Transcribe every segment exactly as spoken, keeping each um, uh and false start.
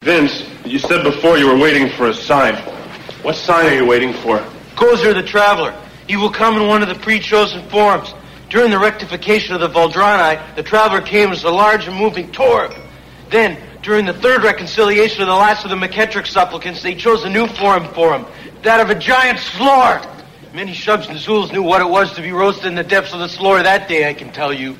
Vince, you said before you were waiting for a sign. What sign are you waiting for? Gozer the Traveler. He will come in one of the pre-chosen forms. During the rectification of the Voldrani, the Traveler came as a large and moving torb. Then, during the third reconciliation of the last of the McKettrick supplicants, they chose a new form for him, that of a giant slore. Many Shubs and Zools knew what it was to be roasted in the depths of the slore that day, I can tell you.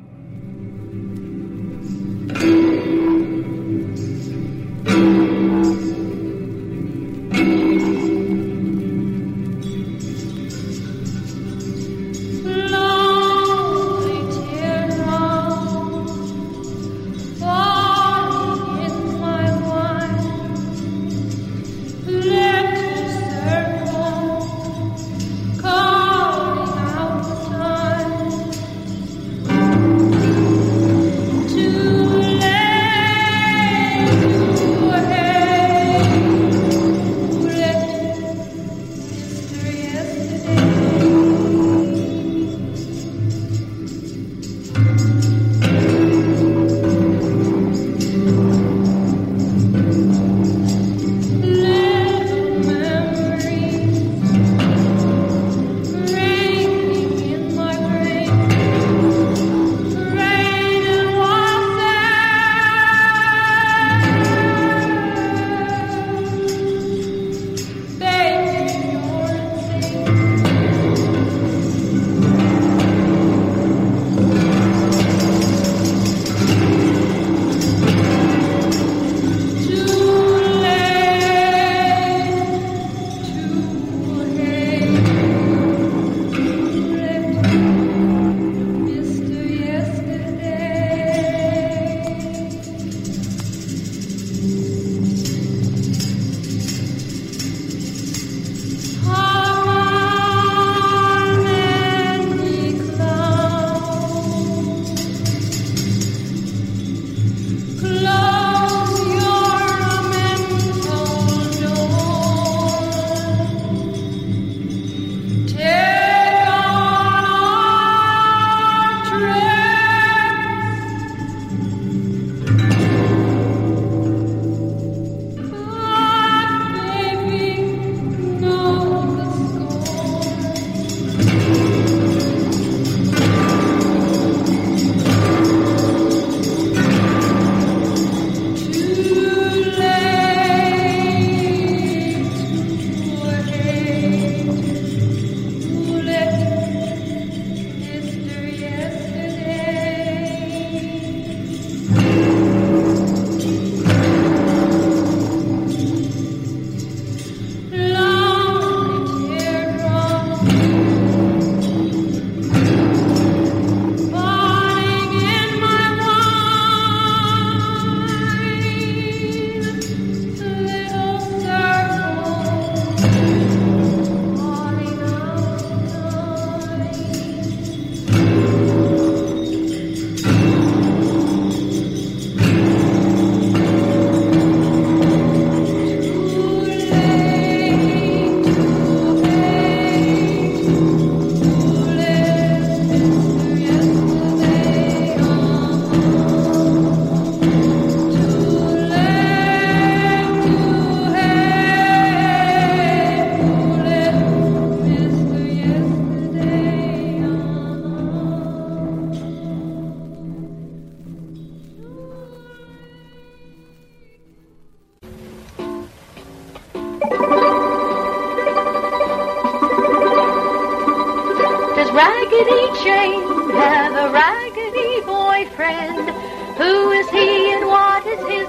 Raggedy Jane have a raggedy boyfriend. Who is he and what is his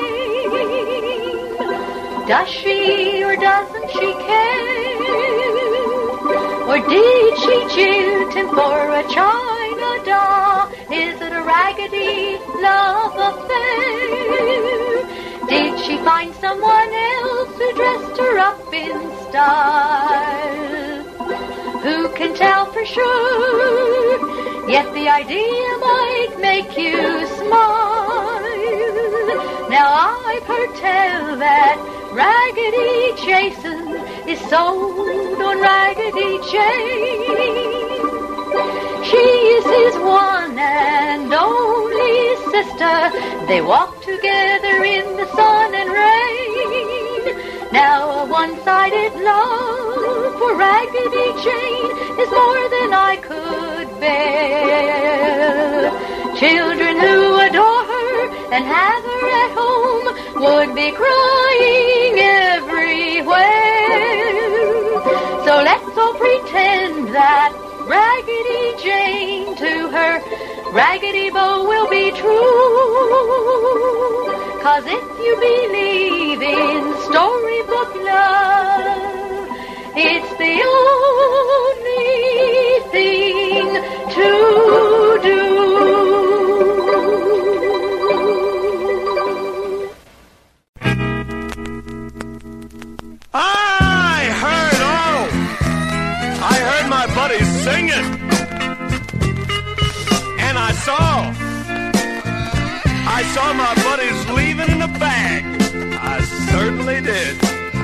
name? Does she or doesn't she care? Or did she jilt him for a china doll? Is it a raggedy love affair? Did she find someone else who dressed her up in style? Who can tell for sure? Yet the idea might make you smile. Now I've heard tell that Raggedy Jason is sold on Raggedy Jane. She is his one and only sister. They walk together in the sun and one-sided love for Raggedy Jane is more than I could bear. Children who adore her and have her at home would be crying everywhere. So let's all pretend that Raggedy Jane to her Raggedy Beau will be true. 'Cause if you believe in storybook love, it's the only thing to do. I heard, oh, I heard my buddies singing. And I saw, I saw my buddies leaving in a bag. I certainly did.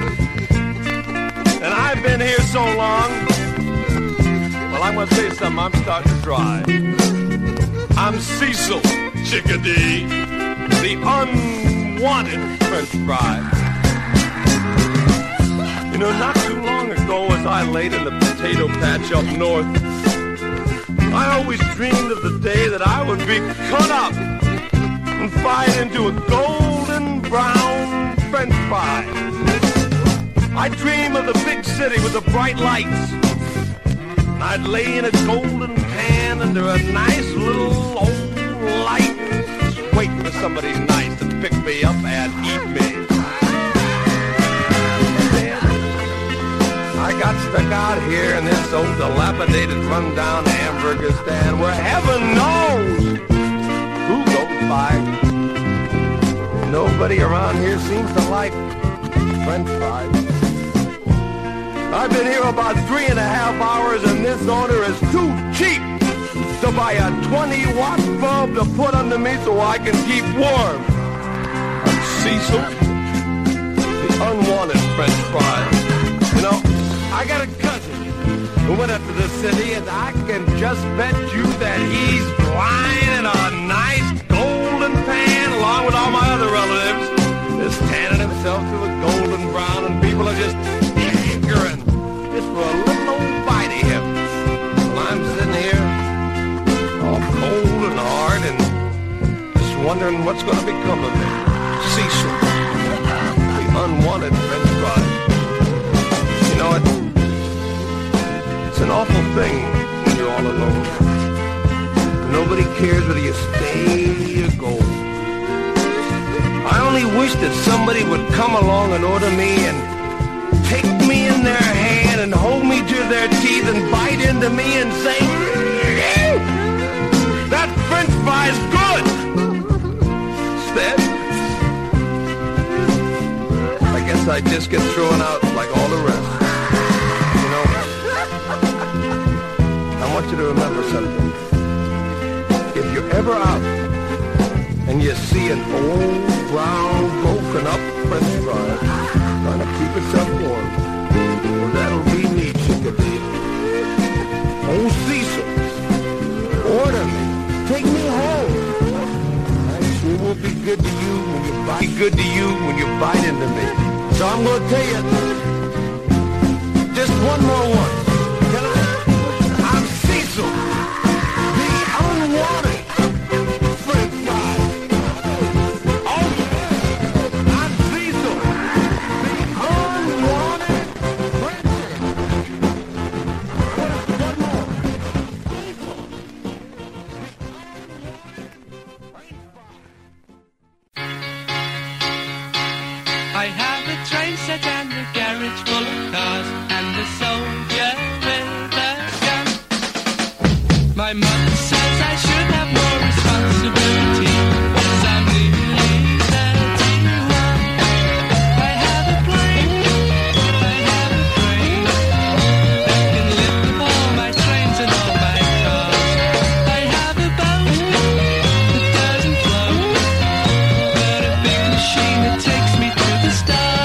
And I've been here so long, well, I'm going to tell you something, I'm starting to dry. I'm Cecil Chickadee, the unwanted French fry. You know, not too long ago as I laid in the potato patch up north, I always dreamed of the day that I would be cut up and fried into a golden brown French fry. I dream of the big city with the bright lights. And I'd lay in a golden pan under a nice little old light, just waiting for somebody nice to pick me up and eat me. I got stuck out here in this old dilapidated rundown hamburger stand where heaven knows who goes by. Nobody around here seems to like French fries. I've been here about three and a half hours and this owner is too cheap to buy a twenty watt bulb to put under me so I can keep warm. I'm Cecil, the unwanted French fry. You know, I got a cousin who went up to the city, and I can just bet you that he's flying in a nice golden pan along with all my other relatives, just tanning himself to a golden brown, and people are just hankering just for a little old bite of him. Well, I'm sitting here all cold and hard and just wondering what's going to become of me. Cecil, the unwanted French fry. You know, it's, it's an awful thing when you're all alone. Nobody cares whether you stay or go. I only wish that somebody would come along and order me and take me in their hand and hold me to their teeth and bite into me and say, that French fry's good. Instead, I guess I just get thrown out like all the rest. I want you to remember something. If you're ever out and you see an old, brown, broken up French fry trying to keep itself warm, well, that'll be me, Chickadee. Old Cecil, order me, take me home. I sure will be good to you when you bite, be good to you when you bite into me. So I'm going to tell you just one more one. Can I? I'm Cecil, the unwanted French fry. Oh, I'm Cecil, the unwanted French fry. One more. I have a train set and a garage full of cars and a soldier with a gun. My mother says I should have more responsibility, 'cause I'm nearly thirty-one. I have a plane, I have a train that can lift up all my trains and all my cars. I have a boat that doesn't float, but a big machine that takes me to the stars.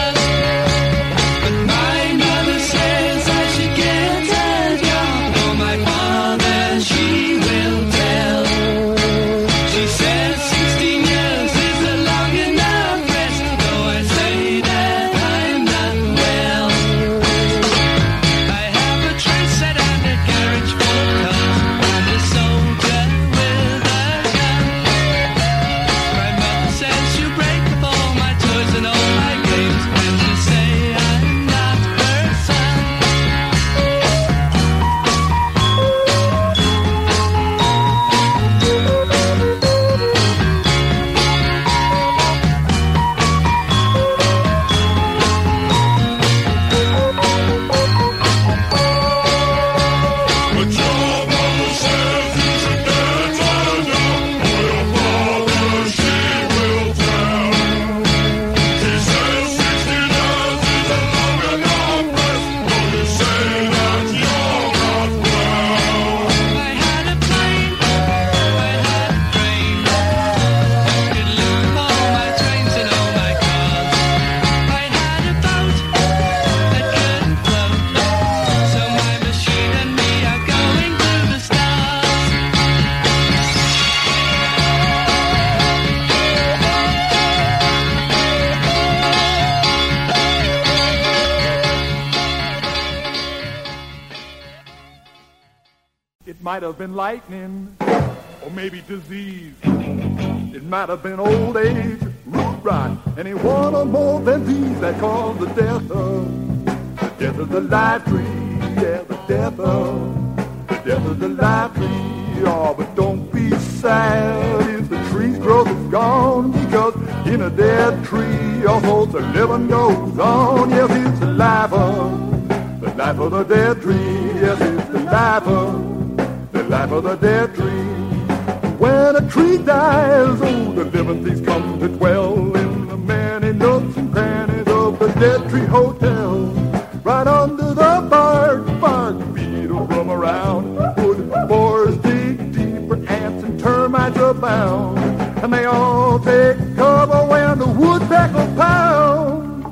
might have been lightning, or maybe disease. It might have been old age, root rot, any one or more than these that cause the death of, the death of the live tree, yeah, the death of, the death of the live tree. Oh, but don't be sad if the tree's growth is gone, because in a dead tree, also the living goes on. Yes, it's the life of, the life of the dead tree. Yes, it's the life of, the life of the dead tree. When a tree dies, oh, the living things come to dwell in the many nooks and crannies of the Dead Tree Hotel. Right under the bark, bark beetles roam around. Wood boars dig deeper, ants and termites abound. And they all take cover when the woodpecker pound.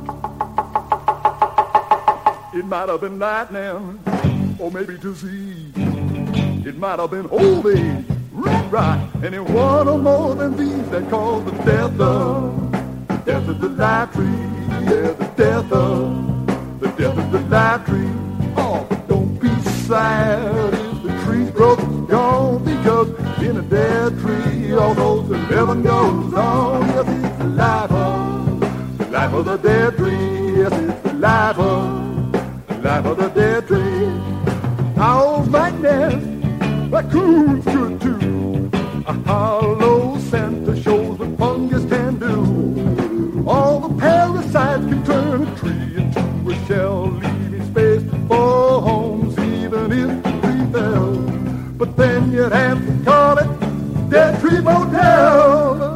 It might have been lightning, or maybe disease. It might have been old age, root rot, any one or more than these that cause the death of, the death of the live tree, yeah, the death of, the death of the live tree. Oh, but don't be sad if the tree's growth is gone, because in a dead tree, although the living goes on. Yes, it's the life of, the life of the dead tree. Yes, it's the life of, the life of the dead tree. Owls like nest, raccoons could too. A hollow center shows what fungus can do. All the parasites can turn a tree into a shell, leaving space for homes, even if the tree fell. But then you'd have to call it Dead Tree Motel.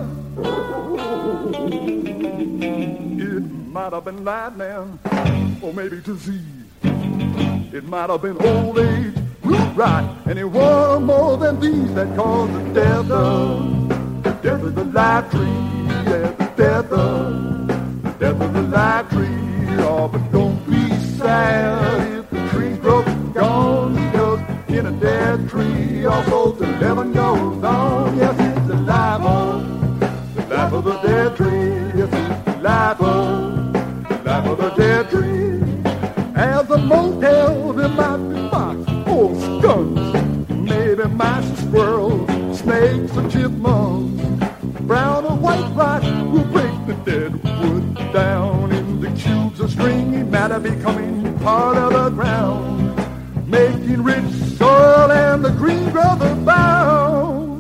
It might have been lightning, or maybe disease. It might have been old age, root rot, any one or more than these that cause the death of, the death of the live tree, yeah, the death of, the death of the live tree. Oh, but don't be sad if the tree's growth is gone, because in a dead tree, also the living goes on. Yes, it's the life of, the life of the dead tree. Yes, it's the life of, the life of the dead tree. As a motel, there might be fox or skunks, maybe mice or squirrels, snakes or chipmunks. Brown or white rock will break the dead wood down into cubes of stringy matter, becoming part of the ground, making rich soil and the green growth abound.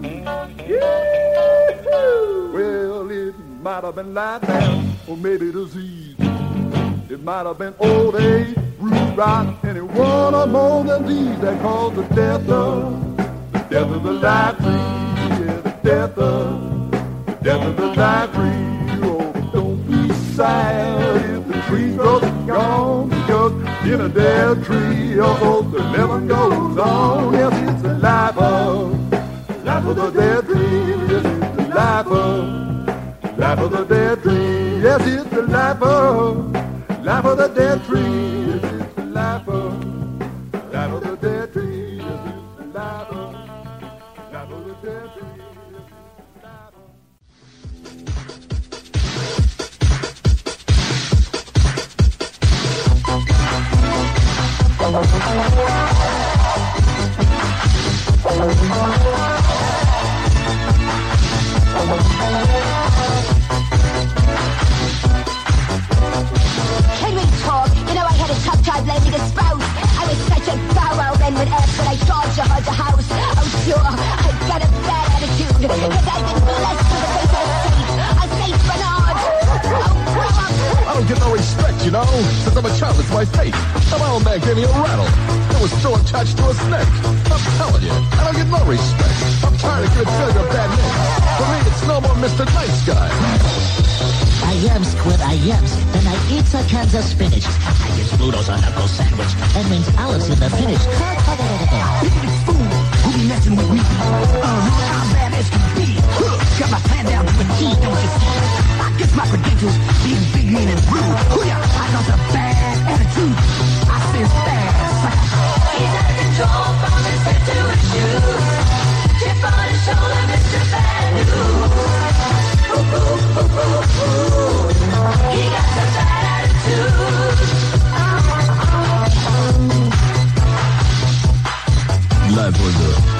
Yee-hoo! Well, it might have been lightning, or maybe disease. It might have been old age, root rot, any one or more than these that cause the death of, the death of the live tree, yeah, the death of, the death of the live tree. Oh, but don't be sad if the tree's growth is gone, because in a dead tree, although the living goes on. Yes, it's the life of, the life of the dead tree. Yes, it's the life of, the life of the dead tree. Yes, it's the life of, life of the dead tree. Yes, it's the life of, life of the dead tree. Yes, it's the life of, life of the dead tree. Yes, it's the life of. Can we talk? You know I had a tough time landing a spouse. I was such a bow-wow, men would ask when I charged you heard the house. Oh sure, I've got a bad attitude, cause I've been blessed with a face of saint, a Saint Bernard. Oh, grow up. I don't get no respect, you know. Since I'm a child, it's my fate. Now my old man gave me a rattle. It was still attached to a snake. I'm telling you, I don't get no respect. I'm tired of good feeling a bad name. For me, it's no more Mister Nice Guy. I am Squid, I am. Then I eat some cans of spinach. I get noodles on a knuckle sandwich. And wings Alice in the finish. Big fool, who be messing with me? Uh, how bad as can be. Huh, got my plan down to a T, don't you see? I guess my credentials being big, mean, and rude. Oh yeah, I got a bad attitude. I sense fast. He's out of control from his head to his shoes. Chip on his shoulder, Mister Bad News. Ooh, ooh, ooh, ooh, ooh. He got a bad attitude. Live on the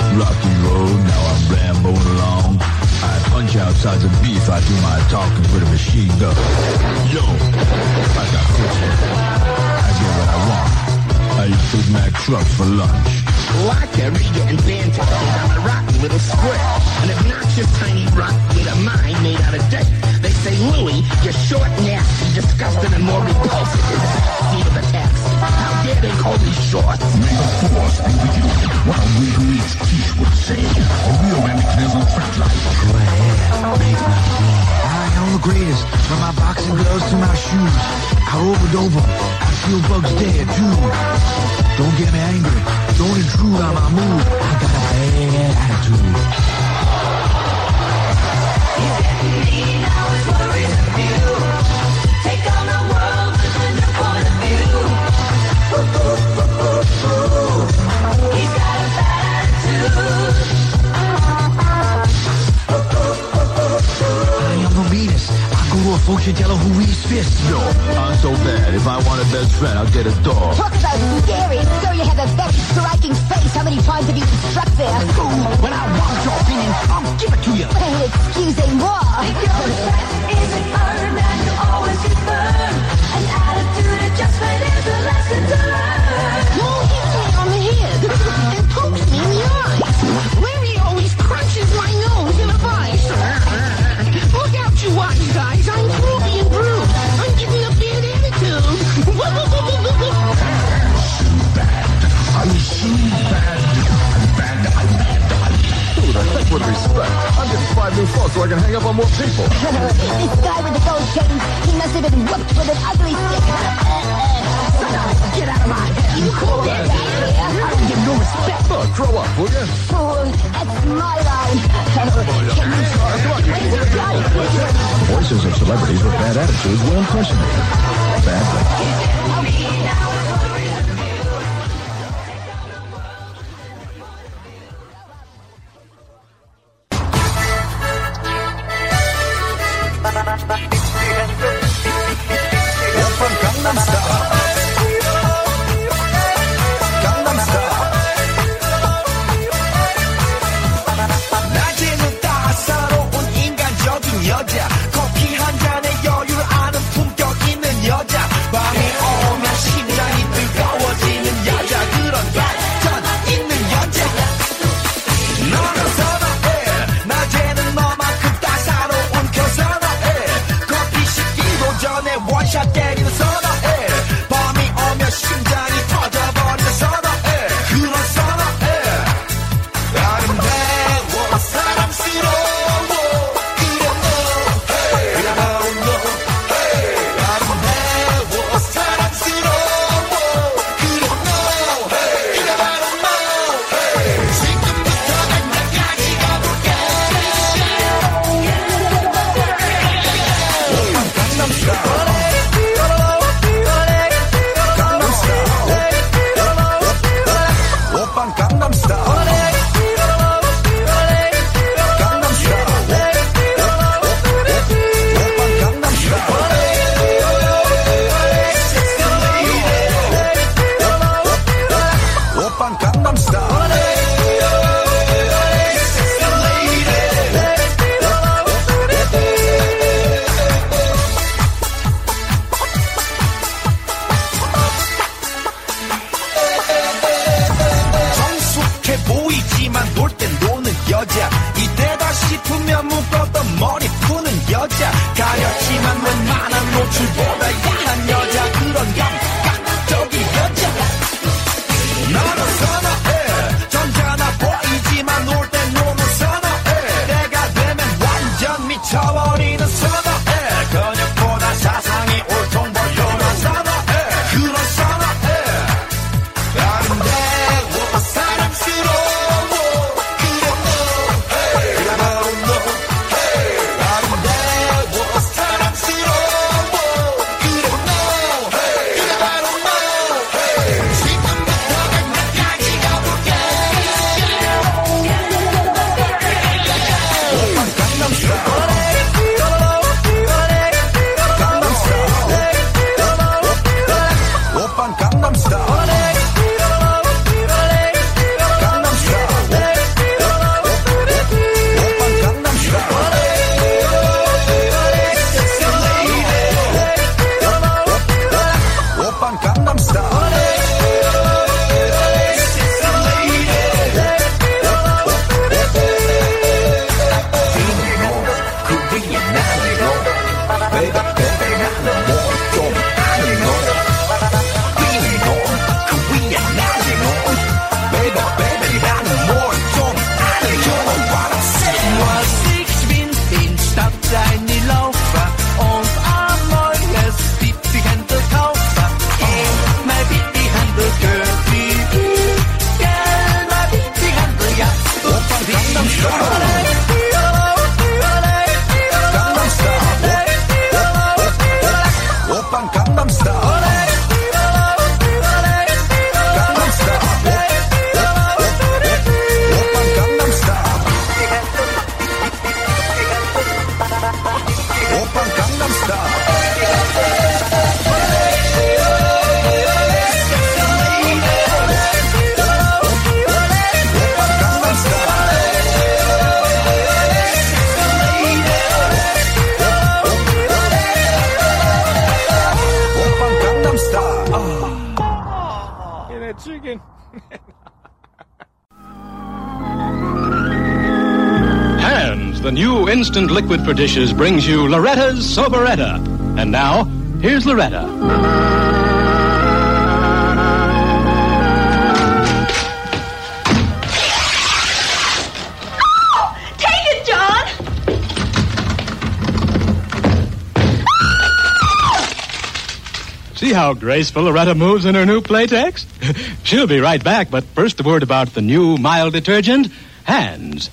Yo, I got cooking. I get what I want. I eat Big Mac trucks for lunch. Well, I carry getting fantastic. I'm a rotten little square. An obnoxious tiny rock with a mind made out of dirt. They say, Louie, you're short, nasty, disgusting, and more repulsive than the seat of a taxi. How dare they call me short? May the force be with you. What a Wiggly's Keith would say. A real man can never track life. Go ahead, make my day. I am the greatest, from my boxing gloves to my shoes. I over over, I feel bugs dead too. Don't get me angry, don't intrude on my mood. I got a bad attitude. He's getting mean, now his worries are few. Take on the world with a new point of view. Ooh, ooh, ooh, ooh, ooh. He's got a bad attitude. I am the meanest. I go to a fortune teller who reads fists. No, I'm so bad. If I want a best friend, I'll get a dog. Talk about scary. Sir, you have a very striking face. How many times have you been struck there? Ooh, when I want your opinion, I'll give it to you. Well, excusez-moi. Your stress isn't earned and you always get burned. An attitude adjustment is a lesson to learn. No, hits me on the head and pokes me in the eyes. Larry always crunches my nose in a vice. Look out, you wise guys. I'm groovy and bruised. I'm giving a bad attitude. I'm so bad. I'm bad. I'm bad. Dude, I think with respect. I'm getting five new phones so I can hang up on more people. This guy with the gold chain, he must have been whooped with an ugly stick. Get out of my head. You cool that I don't give no respect. Look, grow up, will you? Oh, that's my line. Can you raise your gun? Voices of celebrities with bad attitudes will impersonate. Badly. 낮에는 따사로운 인간적인 여자, 커피 한 잔에 여유를 아는 품격 있는 여자, 밤이 오면 심장이 뜨거워지는 여자, 그런 반전 있는 여자. 너는 선호해, 낮에는 너만큼 따사로운 그 선호해. 커피 식기도 전에 원샷 때리는 선호해. 밤이 오면 심장이 터져버리는 선호해. 그런 선호해. 아름다워 사랑스러워 그래 너 hey 나로 너 hey 아름다워 사랑스러워 그래 너 hey 나로 너 hey 지금부터 난 나까지 가볼게 강남스타일 오빤 강남스타일 오빤 강남스타일 정숙해 보이지만 놀 땐 노는 여자 이때다 싶으면 묶었던 머리 푸는 여자 가렸지만 웬만한 노출보다 야한 여자 그런 감각적인 여자 나는 선호해 점잖아 보이지만 놀 땐 노는 선호해 내가 되면 완전 미쳐버리는 선호해 근육보다 사상이 올통 보여는 선호해 그런 선호해 아름다워 사랑스러워 그래 너 hey 나로 너 hey 아름다워 사랑스러워 그래 chicken. Hands, the new instant liquid for dishes, brings you Loretta's Soberetta. And now, here's Loretta. See how graceful Loretta moves in her new Playtex? She'll be right back, but first a word about the new mild detergent, Hands.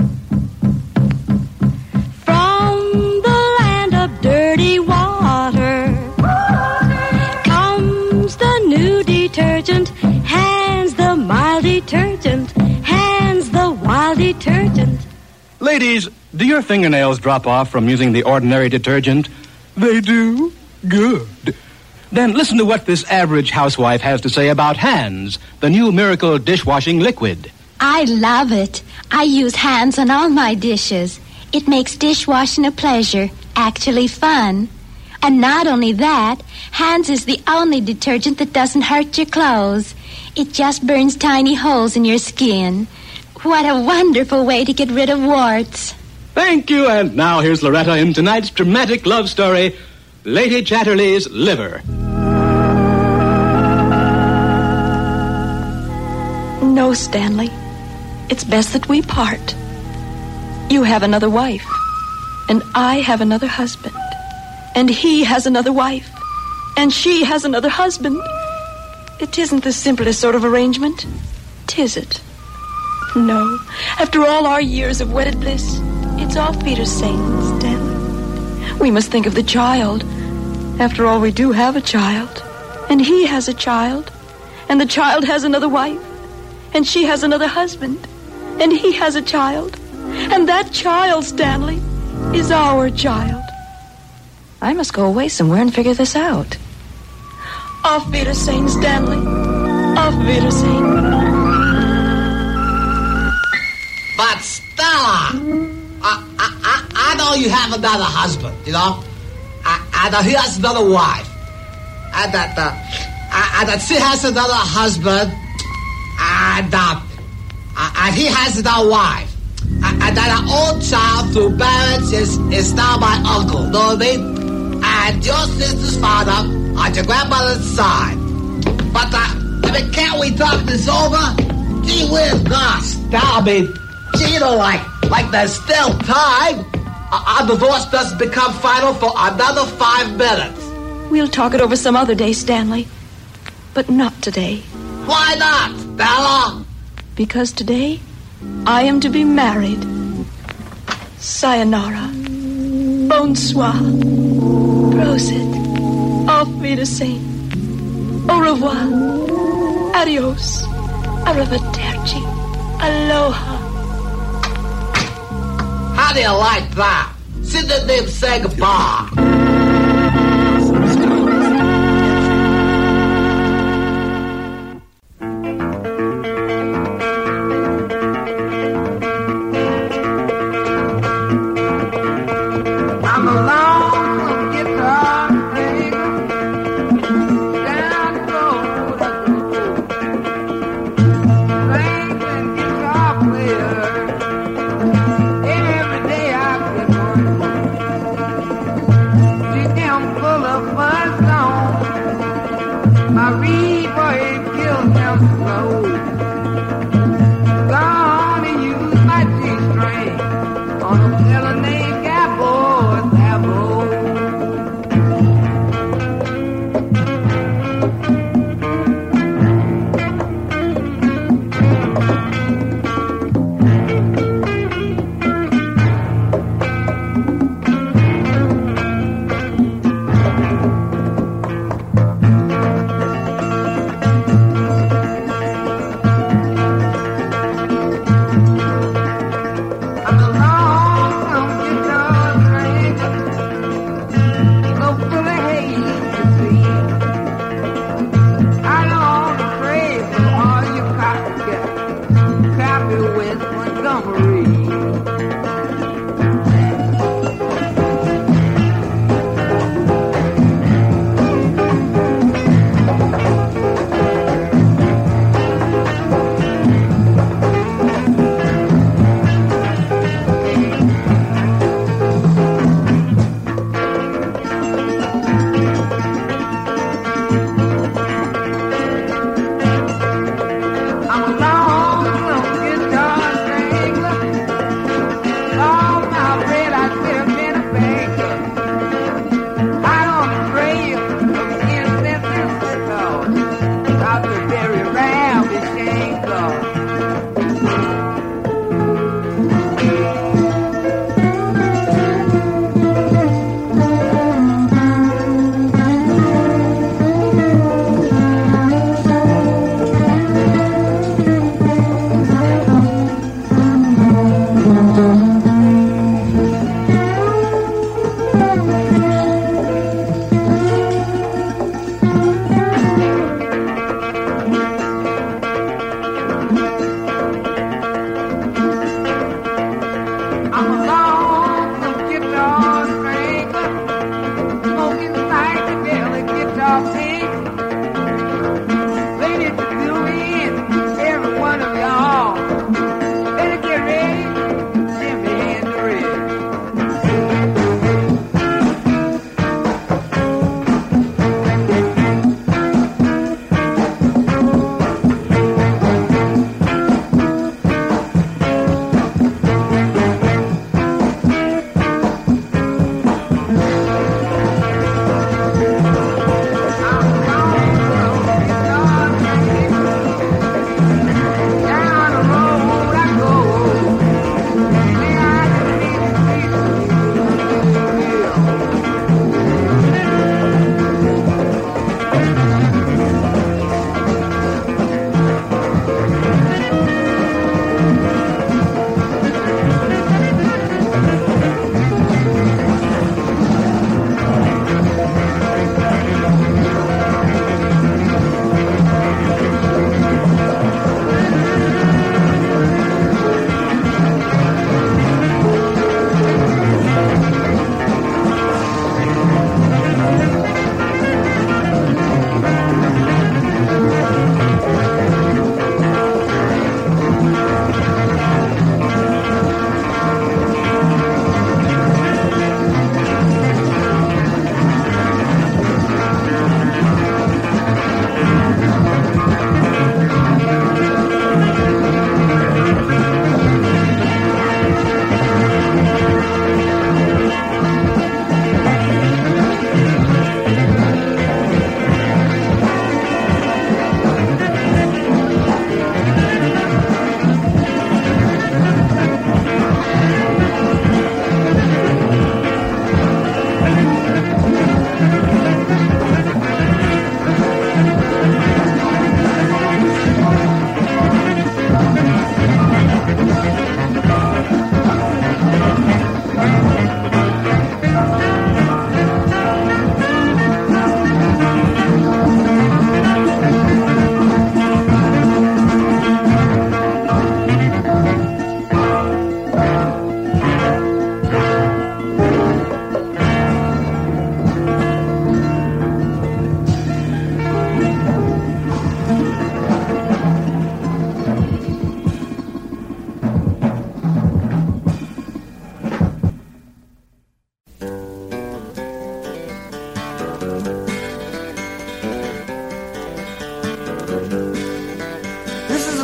From the land of dirty water comes the new detergent, Hands the mild detergent, Hands the wild detergent. Ladies, do your fingernails drop off from using the ordinary detergent? They do? Good. Then listen to what this average housewife has to say about Hands, the new miracle dishwashing liquid. I love it. I use Hands on all my dishes. It makes dishwashing a pleasure, actually fun. And not only that, Hands is the only detergent that doesn't hurt your clothes. It just burns tiny holes in your skin. What a wonderful way to get rid of warts. Thank you, and now here's Loretta in tonight's dramatic love story, Lady Chatterley's Liver. No, Stanley. It's best that we part. You have another wife, and I have another husband, and he has another wife, and she has another husband. It isn't the simplest sort of arrangement, 'tis it? No. After all our years of wedded bliss, it's all Peter's saying, Stanley. We must think of the child. After all, we do have a child, and he has a child, and the child has another wife, and she has another husband, and he has a child. And that child, Stanley, is our child. I must go away somewhere and figure this out. Auf Wiedersehen, Stanley. Auf Wiedersehen. But Stella, I, I, I, I know you have another husband, you know? I, and he has another wife. And that, uh, and that she has another husband. And, uh, and he has another wife. And, and that our own child through marriage is, is now my uncle, know what I mean? And your sister's father on your grandmother's side. But, uh, I mean, can't we talk this over? Gee whiz, gosh. Now, I mean, gee, you know, like, like there's still time. Our divorce doesn't become final for another five minutes. We'll talk it over some other day, Stanley. But not today. Why not, Bella? Because today, I am to be married. Sayonara. Bonsoir. Prosit. Auf Wiedersehen. Au revoir. Adios. Arrivederci. Aloha. How do you like that? Sit there and say goodbye.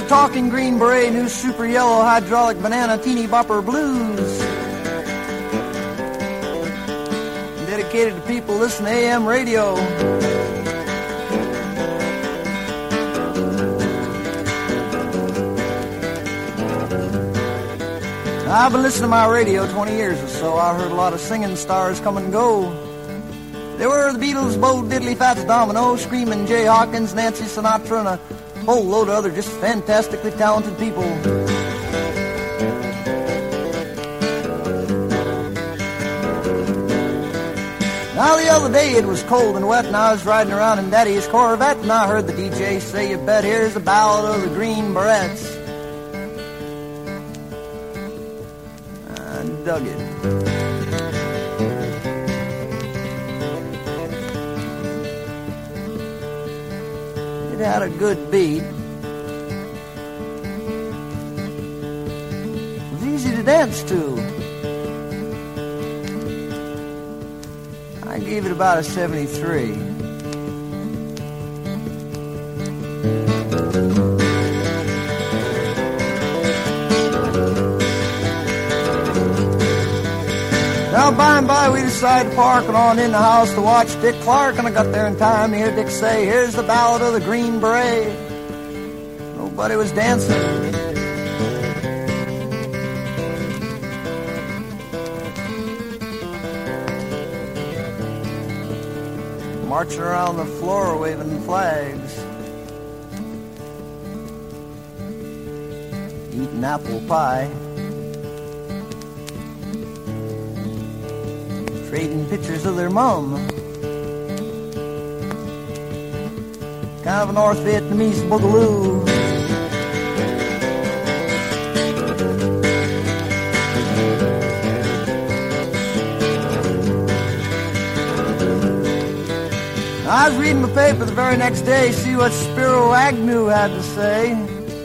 talking Green Beret, new super yellow hydraulic banana teeny bopper blues. Dedicated to people listening to A M radio. I've been listening to my radio twenty years or so. I heard a lot of singing stars come and go. There were the Beatles, Bo Diddley, Fats Domino, Screaming Jay Hawkins, Nancy Sinatra, and a whole load of other just fantastically talented people. Now the other day it was cold and wet and I was riding around in Daddy's Corvette and I heard the D J say, "You bet here's the Ballad of the Green Berets." I dug it. It had a good beat. It was easy to dance to. I gave it about a seventy-three. Now by and by we decided to park and on in the house to watch Dick Clark, and I got there in time to hear Dick say, "Here's the Ballad of the Green Beret." Nobody was dancing. Marching around the floor waving flags. Eating apple pie. Trading pictures of their mom. Kind of a North Vietnamese boogaloo. I was reading the paper the very next day, see what Spiro Agnew had to say.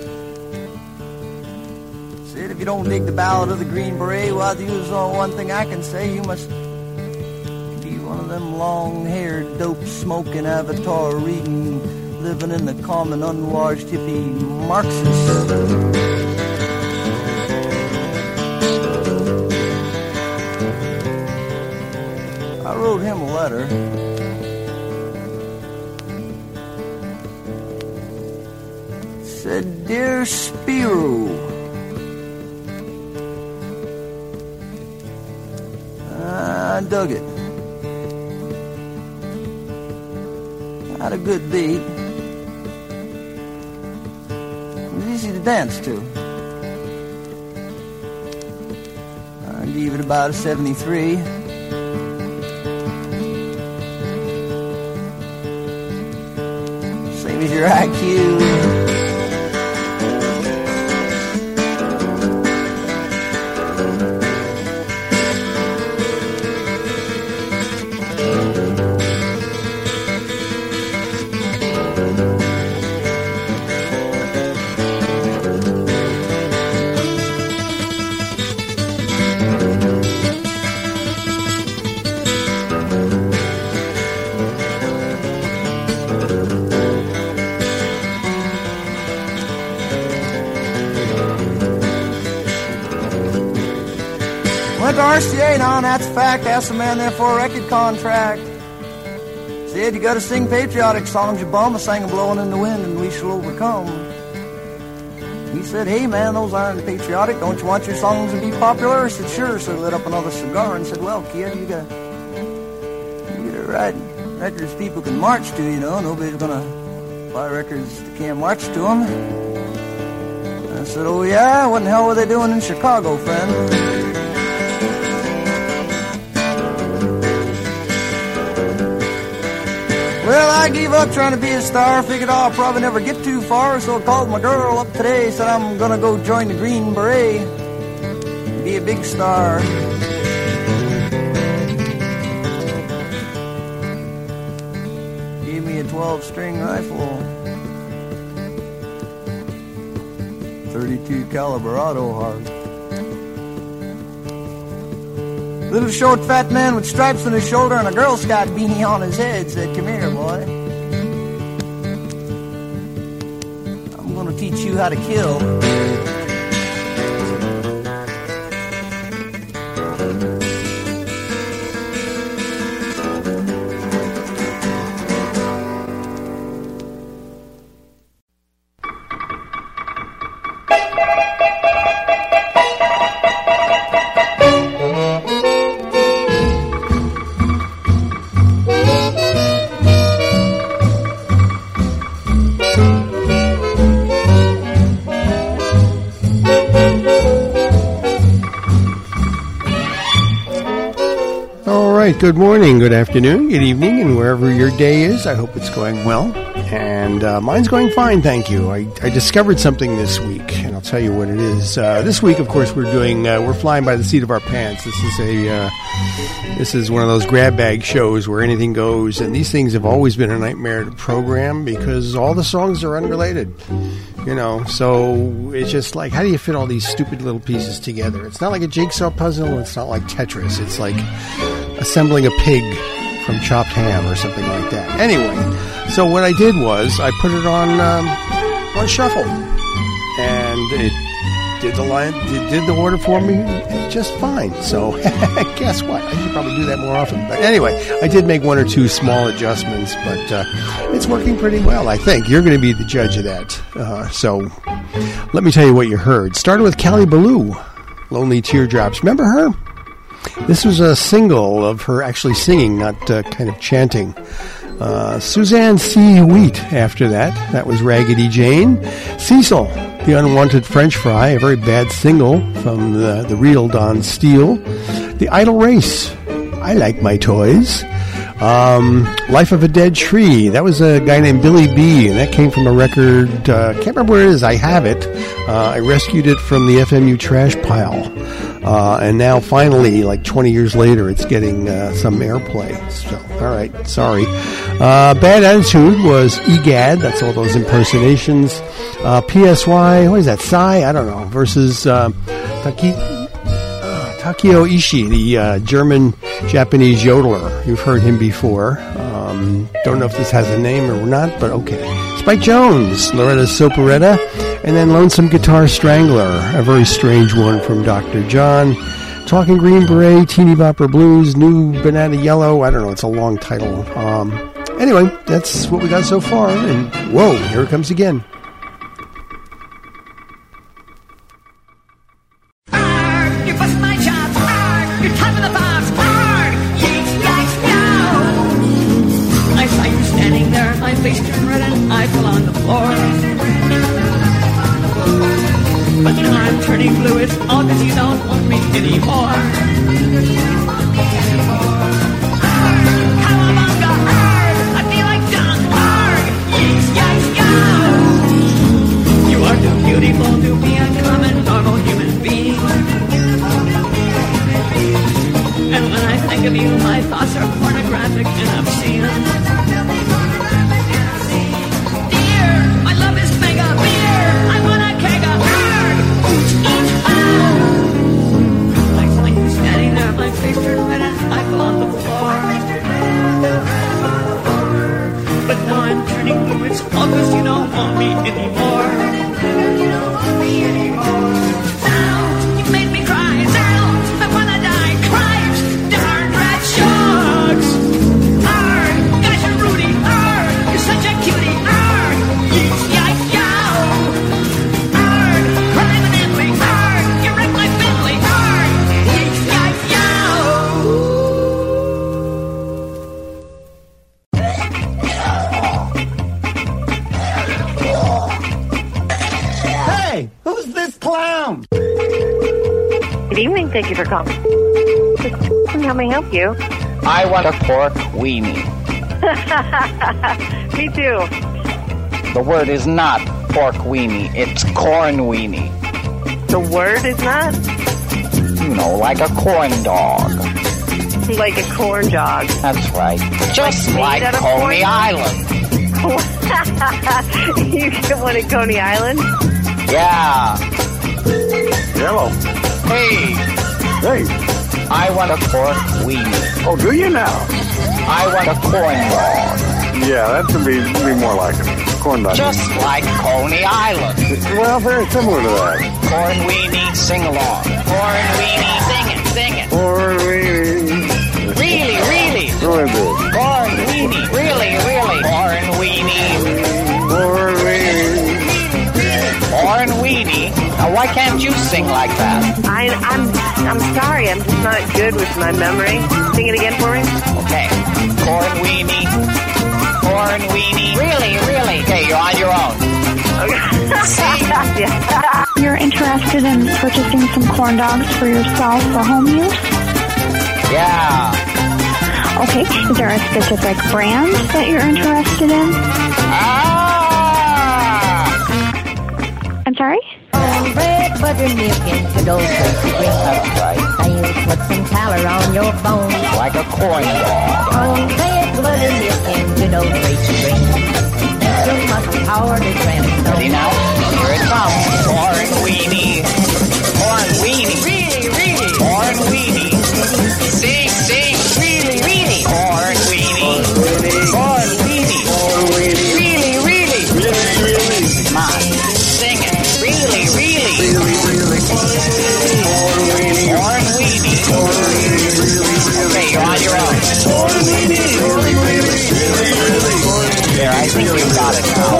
Said, if you don't dig the Ballad of the Green Beret, well, there's only one thing I can say. You must be one of them long-haired, dope-smoking, avatar-reading, living in the common, unwashed hippie Marxists. I wrote him a letter. Said, "Dear Spiro, I dug it. Had a good beat. It was easy to dance to. I gave it about a seventy-three. Same as your I Q. Went to R C A now, and that's a fact. Asked the man there for a record contract. Said, you gotta sing patriotic songs, you bum. I sang 'em blowing in the wind, and we shall overcome. He said, hey man, those aren't patriotic. Don't you want your songs to be popular? I said, sure. So he lit up another cigar and said, well, kid, you got you gotta write records people can march to, you know. Nobody's gonna buy records that can't march to them. I said, oh yeah? What in the hell were they doing in Chicago, friend? Well, I gave up trying to be a star. Figured oh, I'll probably never get too far. So I called my girl up today. Said I'm gonna go join the Green Beret. Be a big star. Gave me a twelve string rifle. thirty-two caliber auto heart. Little short fat man with stripes on his shoulder and a Girl Scout beanie on his head said, come here, boy. I'm gonna teach you how to kill. Good morning, good afternoon, good evening, and wherever your day is, I hope it's going well. And uh, mine's going fine, thank you. I, I discovered something this week, and I'll tell you what it is. Uh, this week, of course, we're doing uh, we're flying by the seat of our pants. This is a uh, this is one of those grab bag shows where anything goes, and these things have always been a nightmare to program because all the songs are unrelated. You know, so it's just like, how do you fit all these stupid little pieces together? It's not like a jigsaw puzzle. It's not like Tetris. It's like assembling a pig from chopped ham or something like that. Anyway, so what I did was I put it on um, on shuffle, and it did the line, did, did the order for me just fine. So guess what? I should probably do that more often. But anyway, I did make one or two small adjustments, but uh, it's working pretty well, I think. You're going to be the judge of that. Uh, so let me tell you what you heard. Started with Callie Ballou, Lonely Teardrops. Remember her? This was a single of her actually singing, not uh, kind of chanting. Uh, Suzanne C. Wheat after that. That was Raggedy Jane. Cecil, The Unwanted French Fry, a very bad single from the, the real Don Steele. The Idle Race, I Like My Toys. Um, Life of a Dead Tree, that was a guy named Billy B, and that came from a record, uh, can't remember where it is, I have it. Uh, I rescued it from the F M U trash pile. Uh, and now finally, like twenty years later, it's getting uh, some airplay. So, all right, sorry. Uh, Bad Attitude was EGAD. That's all those impersonations. Uh, P S Y, what is that? Psy? I don't know. Versus uh, Taki, uh, Takeo Ishii, the uh, German-Japanese yodeler. You've heard him before. Um, don't know if this has a name or not, but okay. Spike Jones, Loretta Soperetta. And then Lonesome Guitar Strangler, a very strange one from Doctor John. Talking Green Beret, Teeny Bopper Blues, New Banana Yellow. I don't know, it's a long title. Um, anyway, that's what we got so far. And whoa, here it comes again. Arg, you bust my chops. Arg, you're top of the box. Arg, yikes, yikes, no. I saw you standing there, my face turned red and I fell on the floor. But now I'm turning blue, it's all because you don't want me anymore. Cowabunga, arg, I feel like John, arg, yikes, yikes, yo. You are too beautiful to be a common, normal human being. And when I think of you, my thoughts are pornographic and obscene. Dear, my love is mega beer, I want a keg of my face turned red and I fell on the floor. But now I'm turning blue, it's all because you don't want me anymore. You don't want me anymore. Now, you made me cry, now, I wanna die, Christ, darn rat sharks. Arg, gosh, you're Rudy, arg, you're such a cutie, arg, yikes, yikes, yow. Arg, crime and Emily, arg, you wrecked my Bentley, arg, yikes, yikes, Hey, who's this clown? Good evening, thank you for calling. How may I help you? I want a pork weenie. Me too. The word is not pork weenie, it's corn weenie. The word is not? You know, like a corn dog. Like a corn dog. That's right. Just like, like Coney Island. You get one at Coney Island? Yeah. Hello. Hey. Hey. I want a pork weenie. Oh, do you now? I want a corn dog. Yeah, that would be, be more like it. corn dog? Just like Coney Island. Well, very similar to that. Corn weenie, sing along. Corn weenie, sing it, sing it. Corn weenie. Really, really. Go ahead, Bill. Corn weenie, really, really. Corn weenie. Corn weenie. Corn weenie. Now, why can't you sing like that? I, I'm, I'm sorry. I'm just not good with my memory. Sing it again for me. Okay. Corn weenie. Corn weenie. Really, really. Okay, you're on your own. You're interested in purchasing some corn dogs for yourself for home use? Yeah. Okay. Is there a specific brand that you're interested in? Ah! I'm sorry? Bread, buttermilk, and those That's right. And you put some color on your bones. Like a corn dog. On bread, buttermilk, and those rings. Too much power to transfer. Ready now? Here it comes. Corn weenie. Corn weenie. Really, really. Corn weenie. Sing, sing. Really, really. Corn weenie. Corn weenie. Corn weenie. Really, really. Really, really. Come on. Sing it. Really, really. Really, really. Corn weenie. Corn weenie. Corn weenie. Okay, you're on your own. Corn weenie. Really, really. Really, really. There, I think we've got it now.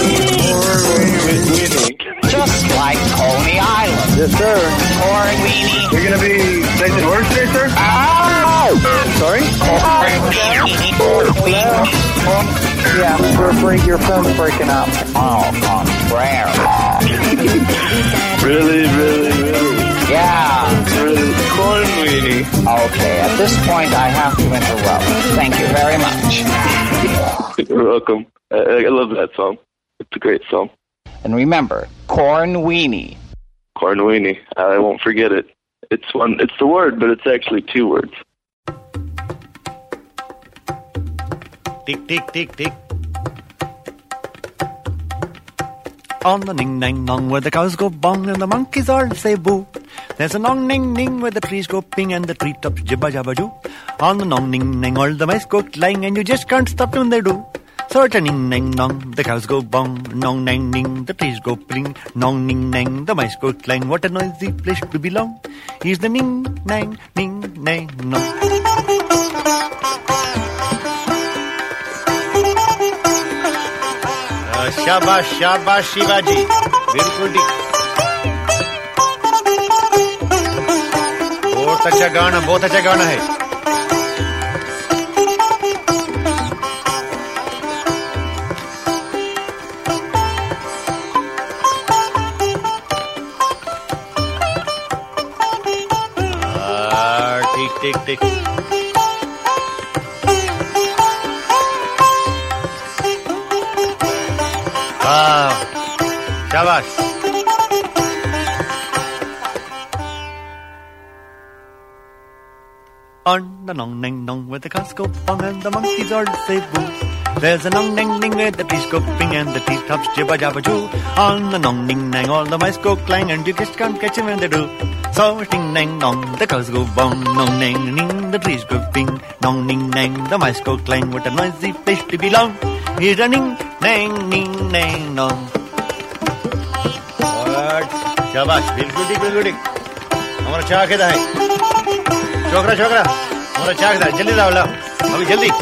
Just like Coney Island. Yes, sir. Corn weenie. You're going to be taking orders today, sir? Oh! Sorry? Corn weenie. Corn weenie. Yeah, we're afraid your phone's breaking up. Oh, contraire. Really, really, really? Yeah. Really? Corn weenie. Okay, at this point I have to interrupt. Thank you very much. You're welcome. I, I love that song. It's a great song. And remember, corn weenie. Corn weenie. I won't forget it. It's one. It's the word, but it's actually two words. Tick, tick, tick, tick. On the ning-nang-nong where the cows go bong and the monkeys all say boo. There's a nong-ning-ning where the trees go ping and the treetops jibba-jabba-doo. On the nong-ning-nang all the mice go clang and you just can't stop when they do. So it's a ning-nang-nong, the cows go bong, nong-nang-ning, the trees go pling, nong-ning-nang, the mice go clang. What a noisy place to belong. He's the ning-nang-ning-nang-nong. शाबाश शाबाश शिवाजी बिल्कुल ठीक बहुत अच्छा गाना बहुत अच्छा गाना है ठीक ठीक ठीक Ah, shabash. On the nong-nang-nong where the cows go bong and the monkeys all say boo. There's a nong-nang-ning where the trees go ping and the treetops jibba-jabba-joo. On the nong-ning-nang all the mice go clang and you just can't catch them when they do. So ting-nang-nong, the cows go bong, nong-nang-ning, the trees go ping, nong-ning-nang, the mice go clang. What a noisy place to belong. Here's a ning-nang-ning-nang-nong. शाबाश बिल्कुल ठीक बिल्कुल ठीक हमारा चाक है दाई छोकरा छोकरा हमारा चाक दाई जल्दी लाओ लाओ अभी जल्दी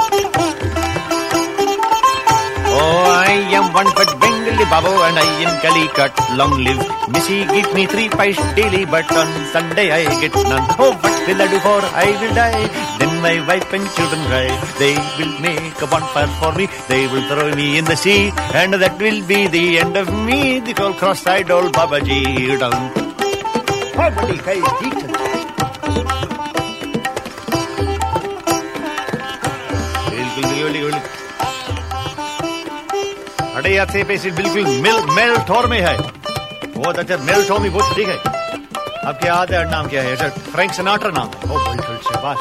Oh, I am one fat Bengali Babu and I am Calicut. Long live Missy, give me three pies daily, but on Sunday I get none. Oh, what will I do for I will die? Then my wife and children cry. They will make a bonfire for me. They will throw me in the sea, and that will be the end of me. The old cross-eyed old Babaji down. Oh, buddy, hey, teacher. अरे यार से पेशी बिल्कुल मिल mail ठोर में है बहुत अच्छा मेल ठोर में बहुत ठीक है आपके याद है नाम क्या है सर फ्रैंक सिनाट्रा नाम है ओ बिल्कुल शाबाश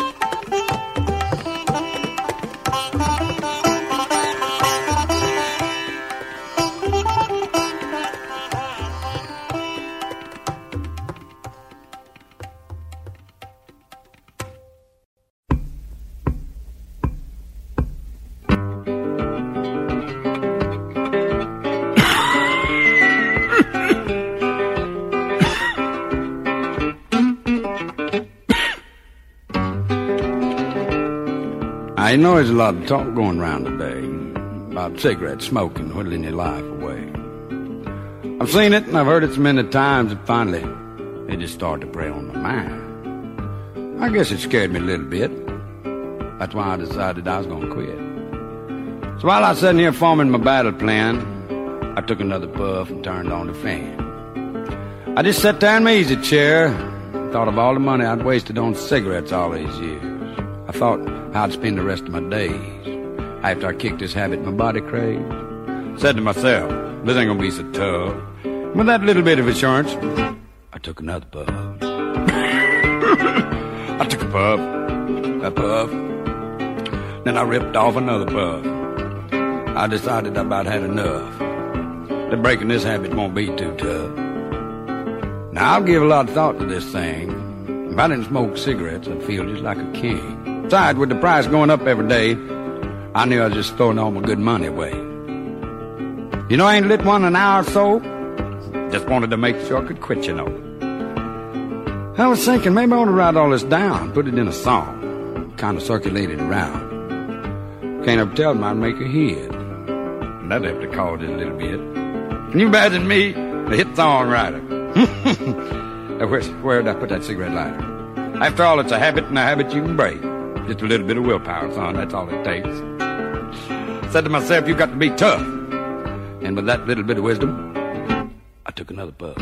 Now, you know there's a lot of talk going around today about cigarette smoking, whittling your life away. I've seen it and I've heard it so many times that finally it just started to prey on my mind. I guess it scared me a little bit. That's why I decided I was going to quit. So while I was sitting here forming my battle plan, I took another puff and turned on the fan. I just sat there in my easy chair and thought of all the money I'd wasted on cigarettes all these years. I thought how I'd spend the rest of my days after I kicked this habit my body craved. Said to myself, this ain't gonna be so tough. With that little bit of assurance, I took another puff. I took a puff, a puff, then I ripped off another puff. I decided I about had enough. That breaking this habit won't be too tough. Now, I'll give a lot of thought to this thing. If I didn't smoke cigarettes, I'd feel just like a king. Besides, with the price going up every day, I knew I was just throwing all my good money away. You know, I ain't lit one in an hour or so. Just wanted to make sure I could quit, you know. I was thinking maybe I ought to write all this down, put it in a song, kind of circulate it around. Can't ever tell them I'd make a hit. That'd have to cause it a little bit. Can you imagine me, the hit songwriter? Where, where'd I put that cigarette lighter? After all, it's a habit and a habit you can break. Just a little bit of willpower, son, that's all it takes. Said to myself, you've got to be tough. And with that little bit of wisdom, I took another puff.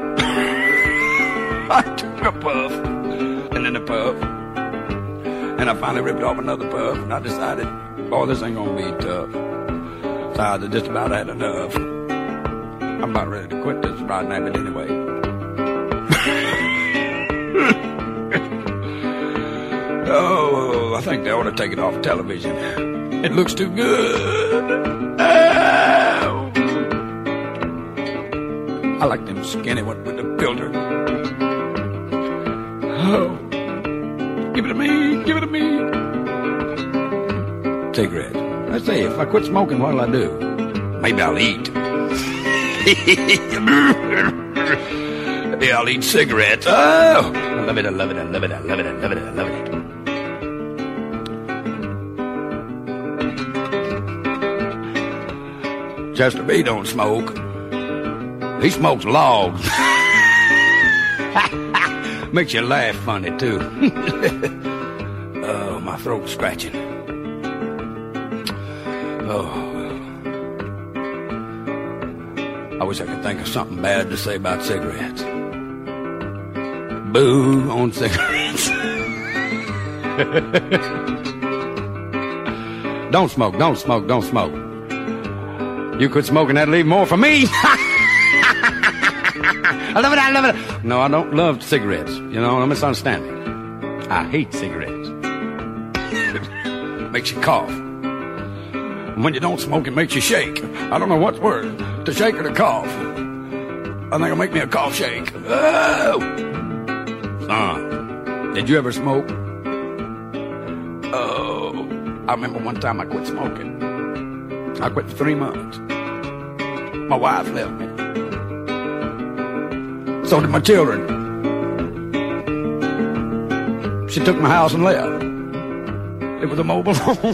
I took a puff, and then a puff. And I finally ripped off another puff, and I decided, boy, this ain't gonna be tough. So I just about had enough. I'm about ready to quit this rotten habit anyway. Oh, I think they ought to take it off television. It looks too good. Oh. I like them skinny ones with the filter. Oh, give it to me, give it to me. Cigarettes. I say, if I quit smoking, what'll I do? Maybe I'll eat. Maybe I'll eat cigarettes. Oh, I love it, I love it, I love it, I love it, I love it, I love it. Chester B don't smoke. He smokes logs. Makes you laugh funny, too. Oh, my throat's scratching. Oh, I wish I could think of something bad to say about cigarettes. Boo on cigarettes. Don't smoke, don't smoke, don't smoke. You quit smoking, that'll leave more for me. I love it, I love it. No, I don't love cigarettes. You know, don't misunderstand me. I hate cigarettes. Makes you cough. And when you don't smoke, it makes you shake. I don't know what's worse, to shake or to cough. I think it'll make me a cough shake. Oh! Son, did you ever smoke? Oh, I remember one time I quit smoking. I quit for three months. My wife left me. So did my children. She took my house and left. It was a mobile home.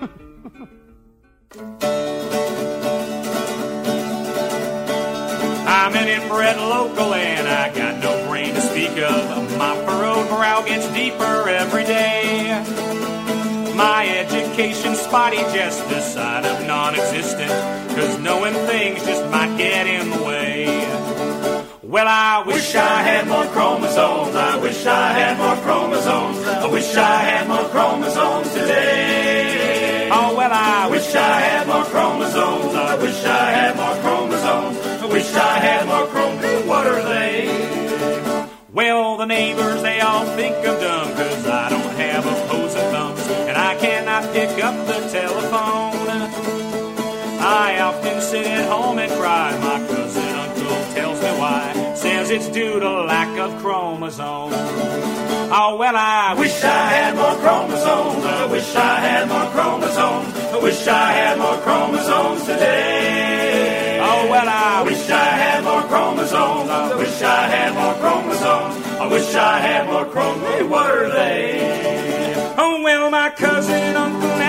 I'm an inbred local and I got no brain to speak of. My furrowed brow gets deeper every day. My education's spotty, just the side of non-existent, 'cause knowing things just might get in the way. Well, I wish I had more chromosomes. I wish I had more chromosomes. I wish I had more chromosomes today. Oh, well, I wish I had more chromosomes. I wish I had more chromosomes. I wish I had more chromosomes. What are they? Well, the neighbors, they all think I'm dumb, 'cause I don't have opposing thumbs, and I cannot pick up the telephone. I often sit at home and cry. My cousin uncle tells me why. Says it's due to lack of chromosomes. Oh, well, I wish I had more chromosomes. I wish I had more chromosomes. I wish I had more chromosomes today. Oh, well, I wish I had more chromosomes. I wish I had more chromosomes. I wish I had more chromosomes. What are they? Oh, well, my cousin, uncle,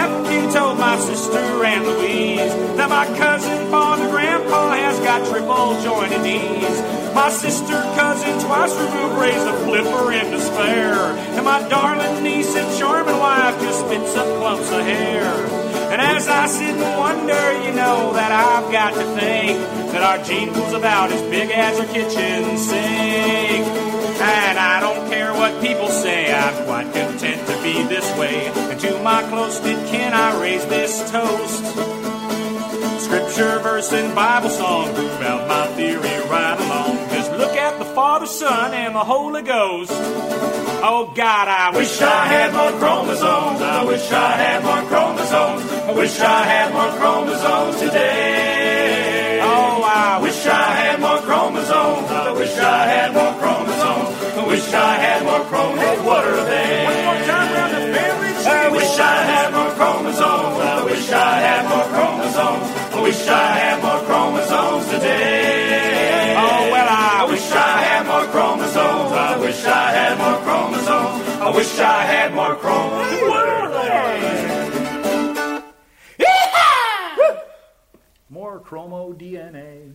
my sister Aunt Louise. Now my cousin, father, grandpa has got triple jointed knees. My sister, cousin, twice removed, raised a flipper in despair. And my darling niece and charming wife just spits up clumps of hair. And as I sit and wonder, you know, that I've got to think that our Gene pool's about as big as our kitchen sink. And I don't care what people say, I'm quite content to be this way. And to my close-knit kin, I raise this toast. Scripture, verse, and Bible song prove out my theory right along. Just look at the Father, Son, and the Holy Ghost. Oh God, I wish I had more chromosomes. I wish I had more chromosomes. I wish I had more chromosomes today. Oh, I wish I had more chromosomes. I wish I had more chromosomes. I wish I had more chromosomes. What are they? One more time around the family tree. I wish I had more chromosomes. I wish I had more chromosomes. I wish I had more chromosomes today. Oh, well, I wish I had more chromosomes. I wish I had more chromosomes. I wish I had more chromosomes. What are they? Yee-haw! More chromo D N A.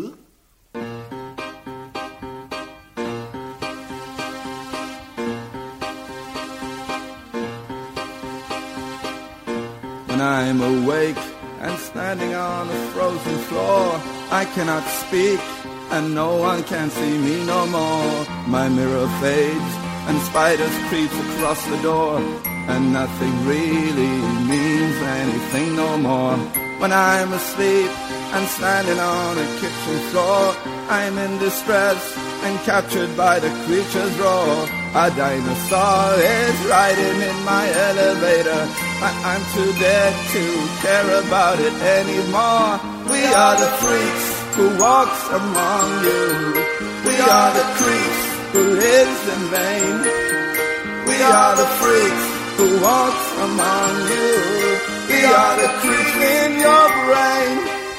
When I'm awake and standing on a frozen floor, I cannot speak and no one can see me no more. My mirror fades and spiders creep across the door, and nothing really means anything no more. When I'm asleep and standing on a kitchen floor, I'm in distress and captured by the creature's roar. A dinosaur is riding in my elevator, but I'm too dead to care about it anymore. We are the freaks who walks among you. We are the creeps who lives in vain. We are the freaks who walks among you. We are the creeps in your brain.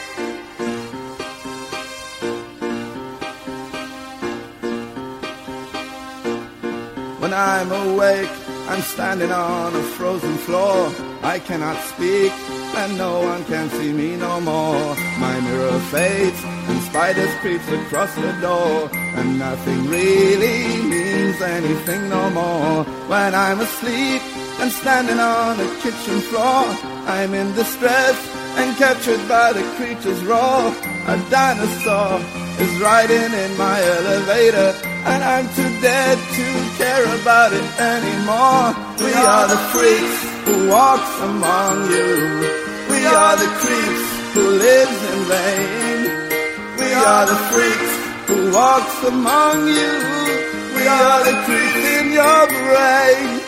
When I'm awake, I'm standing on a frozen floor. I cannot speak, and no one can see me no more. My mirror fades, and spiders creep across the door, and nothing really means anything no more. When I'm asleep and standing on a kitchen floor, I'm in distress and captured by the creature's roar. A dinosaur is riding in my elevator, and I'm too dead to care about it anymore. We are the freaks who walks among you. We are the creeps who lives in vain. We are the freaks who walks among you. We are the creeps in your brain.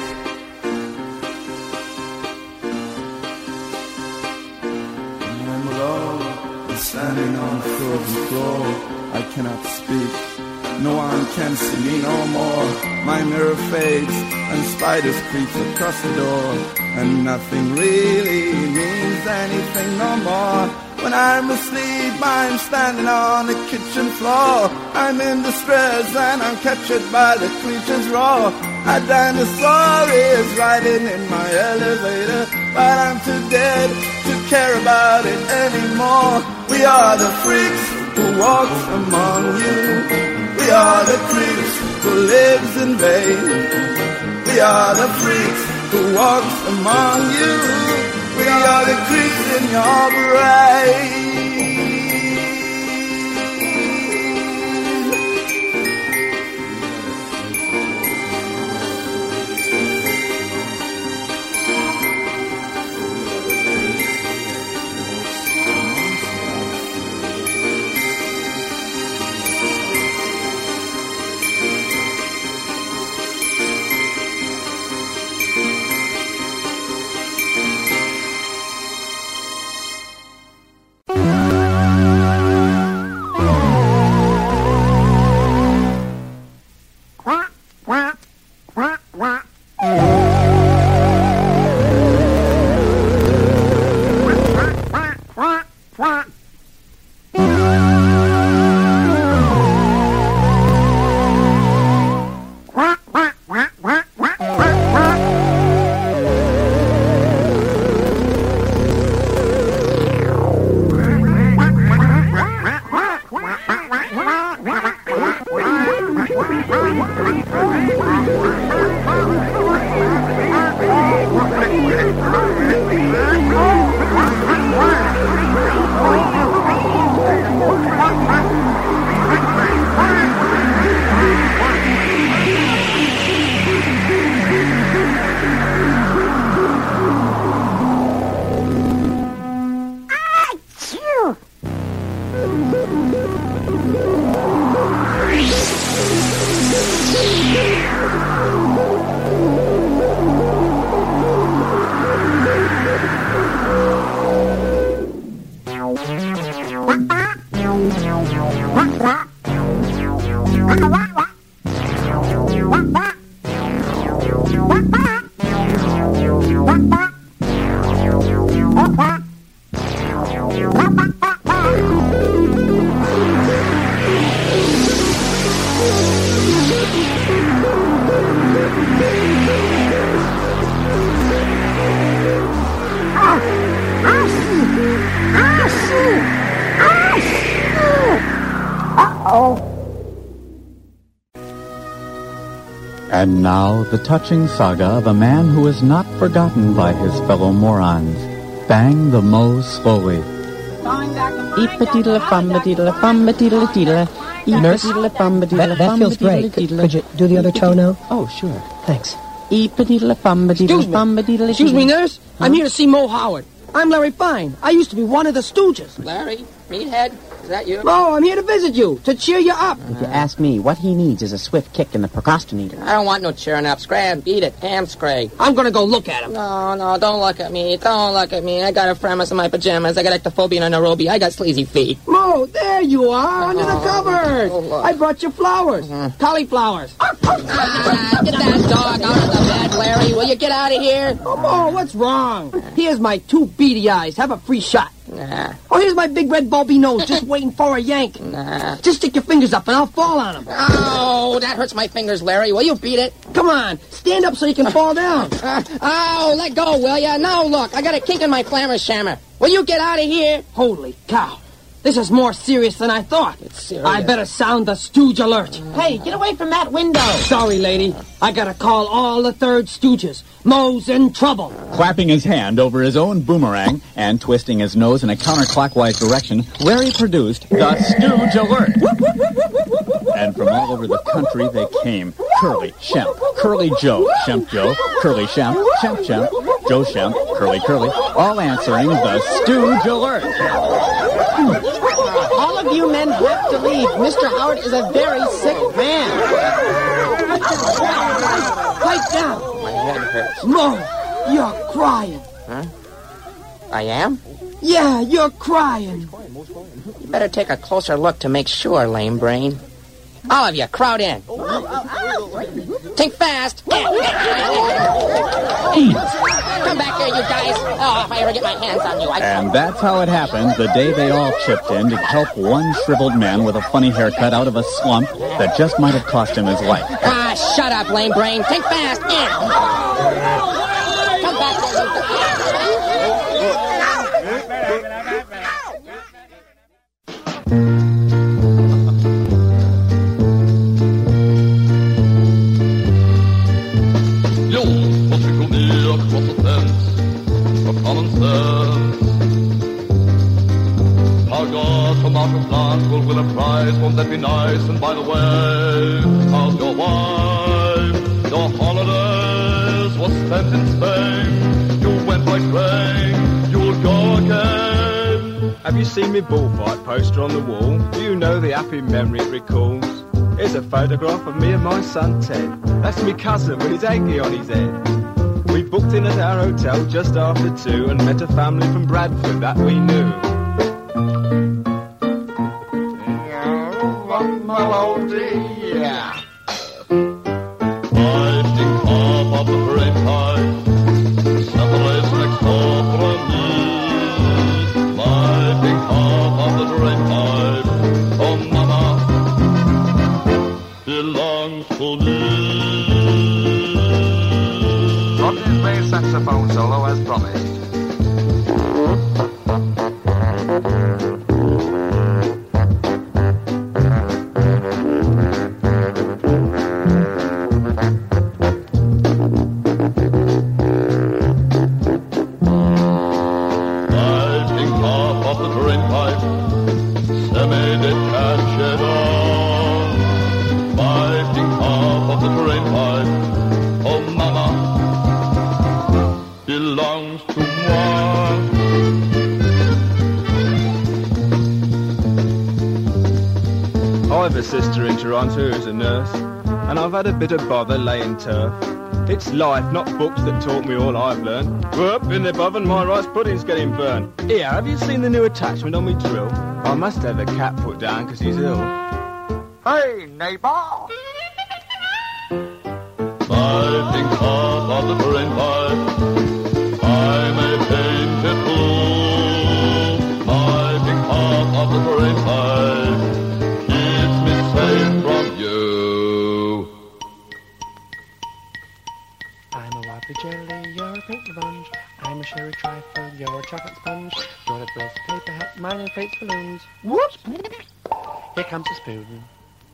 I'm alone and standing on the frozen floor. I cannot speak. No one can see me no more. My mirror fades and spiders creep across the door, and nothing really means anything no more. When I'm asleep, I'm standing on the kitchen floor. I'm in distress and I'm captured by the creature's roar. A dinosaur is riding in my elevator, but I'm too dead to care about it anymore. We are the freaks who walks among you. We are the creeps who lives in vain. We are the freaks who walks among you. We are the creeps in your brain. And now, the touching saga of a man who is not forgotten by his fellow morons. Bang the Moe slowly. Nurse, that, that feels great. Could, could you do the other toe now? Oh, sure. Thanks. Excuse me. Excuse me, nurse. Huh? I'm here to see Moe Howard. I'm Larry Fine. I used to be one of the Stooges. Larry? Meathead? Is that you? Mo, I'm here to visit you, to cheer you up. If you ask me, what he needs is a swift kick in the procrastinator. I don't want no cheering up. Scram, beat it. Ham scray. I'm gonna go look at him. No, no, don't look at me. Don't look at me. I got a premise in my pajamas. I got ectophobia in Nairobi. I got sleazy feet. Mo, there you are, under the covers. Oh, I brought you flowers. Mm. Cauliflowers. Ah, get that dog out of the bed, Larry. Will you get out of here? Oh, Mo, what's wrong? Here's my two beady eyes. Have a free shot. Nah. Oh, here's my big red bulby nose, just waiting for a yank. Nah. Just stick your fingers up and I'll fall on him. Oh, that hurts my fingers, Larry. Will you beat it? Come on, stand up so you can fall down. Uh, oh, let go, will ya? Now look, I got a kink in my flammer shammer. Will you get out of here? Holy cow. This is more serious than I thought. It's serious. I better sound the stooge alert. Mm. Hey, get away from that window. Sorry, lady. I gotta call all the third stooges. Moe's in trouble. Clapping his hand over his own boomerang and twisting his nose in a counterclockwise direction, Larry produced the Stooge Alert. And from all over the country they came. Curly, Shemp, Curly Joe, Shemp Joe, Curly Shemp, Shemp Shemp, Joe Shemp, Curly Curly, all answering the Stooge Alert. All of you men have to leave. Mister Howard is a very sick man. Pipe down. My head hurts. Mo, you're crying. Huh? I am? Yeah, you're crying. You better take a closer look to make sure, lame brain. All of you, crowd in. Think fast. Come back here, you guys. Oh, if I ever get my hands on you, I... And that's how it happened the day they all chipped in to help one shriveled man with a funny haircut out of a slump that just might have cost him his life. Ah, shut up, lame brain. Think fast. Yeah. Come back here, you Will win a prize, won't that be nice? And by the way, how's your wife? Your holidays were spent in Spain. You went like rain, you'll go again. Have you seen me bullfight poster on the wall? Do you know the happy memory it recalls? Here's a photograph of me and my son Ted. That's me cousin with his hanky on his head. We booked in at our hotel just after two and met a family from Bradford that we knew. Melody, yeah. Fighting top of the great tide, separates next door from me. Fighting top of the great tide, oh mama, belongs to me. Rodney's bass saxophone solo as promised. Sister in Toronto who's a nurse, and I've had a bit of bother laying turf. It's life, not books that taught me all I've learned. Whoop, in the oven, my rice pudding's getting burnt. Here, have you seen the new attachment on me drill? I must have the cat put down because he's ill. Hey, neighbor! I think half of the brain pipe. I'm a painted fool. I think half of the brain pipe. It's missing from you. I'm a wobbly jelly, you're a pink sponge. I'm a sherry trifle, you're a chocolate sponge. You're a dress paper hat, mine inflates balloons. Whoops! Here comes a spoon.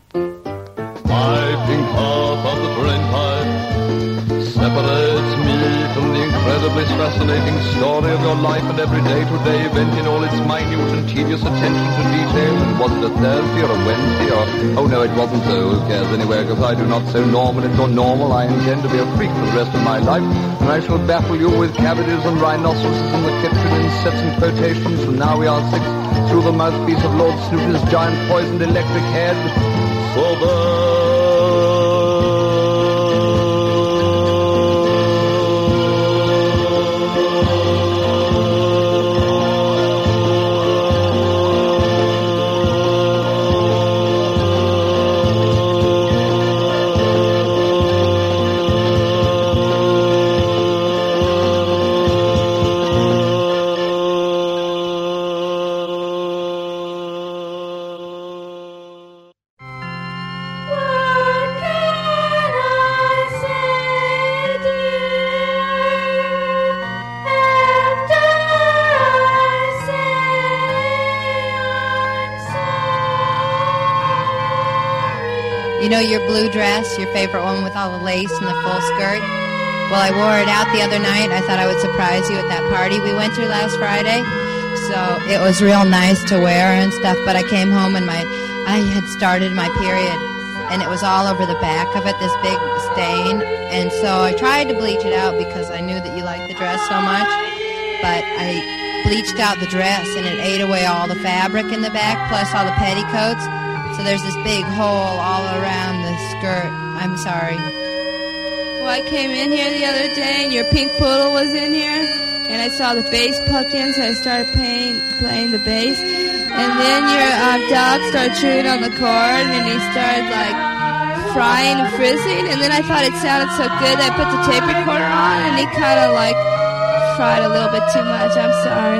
I think half of the brain pipe separates me from the incredibly fascinating story of your life and every day-to-day event in all its minute and tedious attention to detail. And was it a Thursday or a Wednesday or... Oh, no, it wasn't so. Who cares anyway, because I do not so normal it or normal. I intend to be a freak for the rest of my life, and I shall baffle you with cavities and rhinoceroses in the kitchen in sets and quotations. And now we are six through the mouthpiece of Lord Snooty's giant poisoned electric head. So the... You know your blue dress, your favorite one with all the lace and the full skirt? Well, I wore it out the other night. I thought I would surprise you at that party we went to last Friday. So it was real nice to wear and stuff, but I came home and my I had started my period, and it was all over the back of it, this big stain. And so I tried to bleach it out because I knew that you liked the dress so much, but I bleached out the dress, and it ate away all the fabric in the back, plus all the petticoats. So there's this big hole all around the skirt. I'm sorry. Well, I came in here the other day, and your pink poodle was in here, and I saw the bass plugged in, so I started playing, playing the bass. And then your um, dog started chewing on the cord, and he started, like, frying and frizzing, and then I thought it sounded so good that I put the tape recorder on, and he kind of, like, fried a little bit too much. I'm sorry.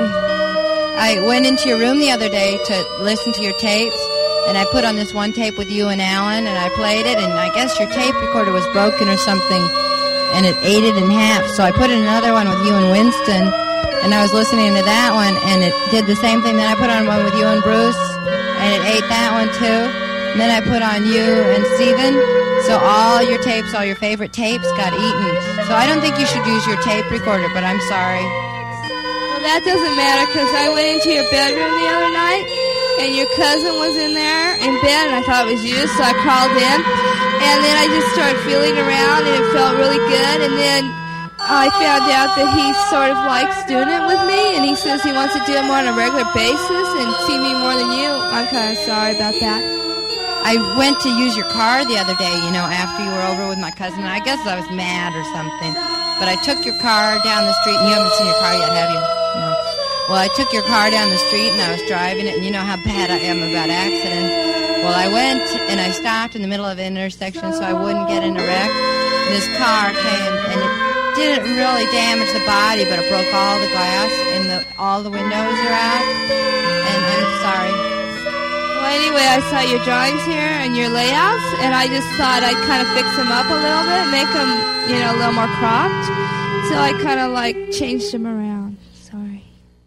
I went into your room the other day to listen to your tapes, and I put on this one tape with you and Alan, and I played it, and I guess your tape recorder was broken or something, and it ate it in half. So I put in another one with you and Winston, and I was listening to that one, and it did the same thing. Then I put on one with you and Bruce, and it ate that one too. And then I put on you and Steven. So all your tapes, all your favorite tapes got eaten. So I don't think you should use your tape recorder, but I'm sorry. Well, that doesn't matter, because I went into your bedroom the other night, and your cousin was in there in bed, and I thought it was you, so I crawled in, and then I just started feeling around, and it felt really good, and then I found out that he sort of likes doing it with me, and he says he wants to do it more on a regular basis and see me more than you. I'm kind of sorry about that. I went to use your car the other day, you know, after you were over with my cousin, and I guess I was mad or something, but I took your car down the street, and you haven't seen your car yet, have you? No. Well, I took your car down the street, and I was driving it, and you know how bad I am about accidents. Well, I went, and I stopped in the middle of an intersection so I wouldn't get in a wreck. And this car came, and it didn't really damage the body, but it broke all the glass, and the, all the windows are out, and I'm sorry. Well, anyway, I saw your drawings here and your layouts, and I just thought I'd kind of fix them up a little bit, make them, you know, a little more cropped. So I kind of, like, changed them around. Sorry.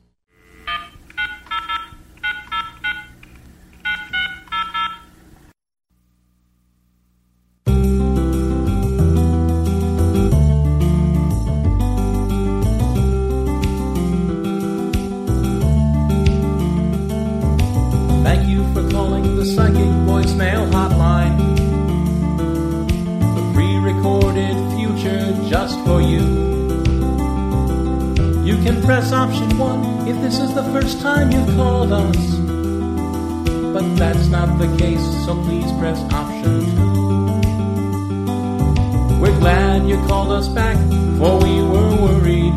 Thank you for calling the Psychic Voicemail Hotline. The pre-recorded future just for you. You can press option one if this is the first time you've called us. But that's not the case, so please press option two. We're glad you called us back, for we were worried.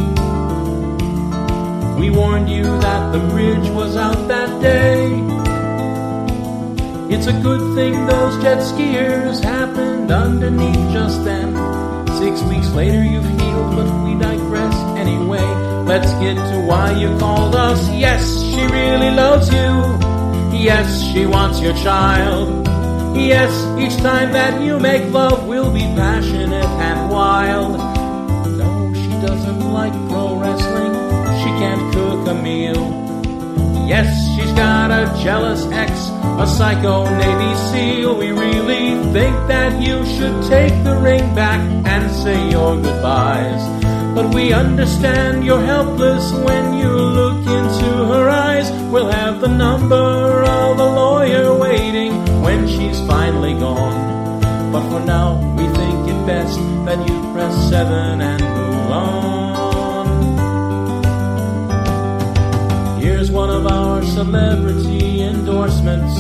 We warned you that the bridge was out that day. It's a good thing those jet skiers happened underneath just then. Six weeks later you've healed, but we digress anyway. Let's get to why you called us. Yes, she really loves you. Yes, she wants your child. Yes, each time that you make love will be passionate and wild. No, she doesn't like pro wrestling. She can't cook a meal. Yes, she's got a jealous ex, a psycho Navy SEAL. We really think that you should take the ring back and say your goodbyes. But we understand you're helpless when you look into her eyes. We'll have the number of a lawyer waiting when she's finally gone. But for now, we think it best that you press seven and move on. Here's one of our celebrity endorsements.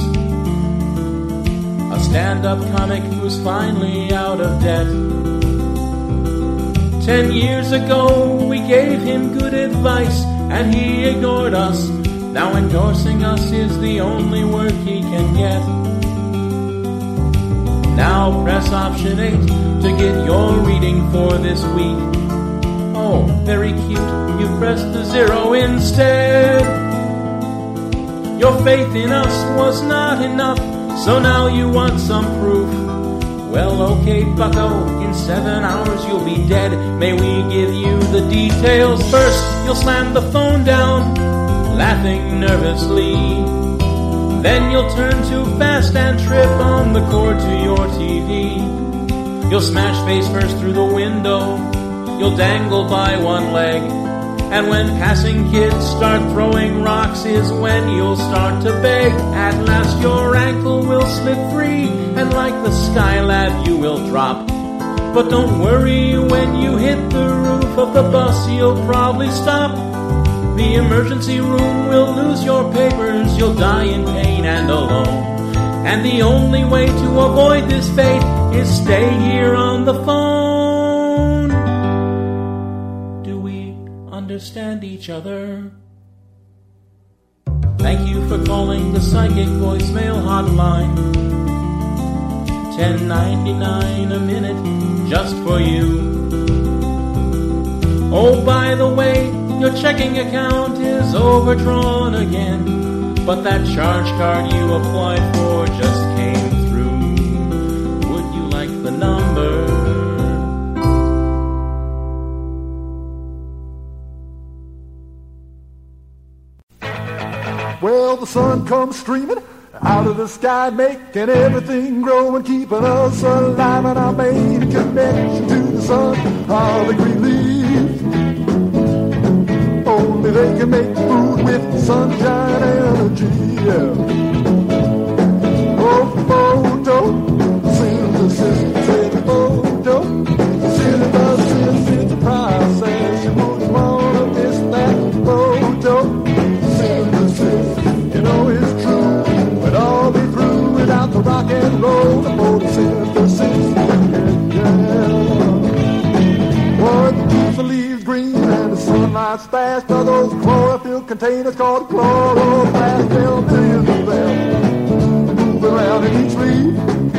A stand-up comic who's finally out of debt. Ten years ago we gave him good advice and he ignored us. Now endorsing us is the only work he can get. Now press option eight to get your reading for this week. Oh, very cute, you pressed the zero instead. Your faith in us was not enough, so now you want some proof. Well, okay, bucko, in seven hours you'll be dead. May we give you the details? First, you'll slam the phone down, laughing nervously. Then you'll turn too fast and trip on the cord to your T V. You'll smash face first through the window. You'll dangle by one leg. And when passing kids start throwing rocks is when you'll start to beg. At last your ankle will slip free, and like the Skylab you will drop. But don't worry, when you hit the roof of the bus you'll probably stop. The emergency room will lose your papers, you'll die in pain and alone. And the only way to avoid this fate is stay here on the phone. Do we understand each other? Thank you for calling the Psychic Voicemail Hotline. ten ninety-nine a minute just for you. Oh, by the way, your checking account is overdrawn again, but that charge card you applied for just came through. Would you like the number? Well, the sun comes streaming out of the sky, making everything grow and keeping us alive. And I made a connection to the sun, all the green leaves. Only they can make food with sunshine energy. Yeah. Oh, photo, synthesis, say photo, synthesis is the process. You wouldn't want to miss that photo. Synthesis, you know it's true, but all be through without the rock and roll. The photosynthesis, yeah, yeah. What keeps the leaves green and the sunlight splashed are those chlorophyll containers called chloroplasts. There are millions of them move around in each leaf.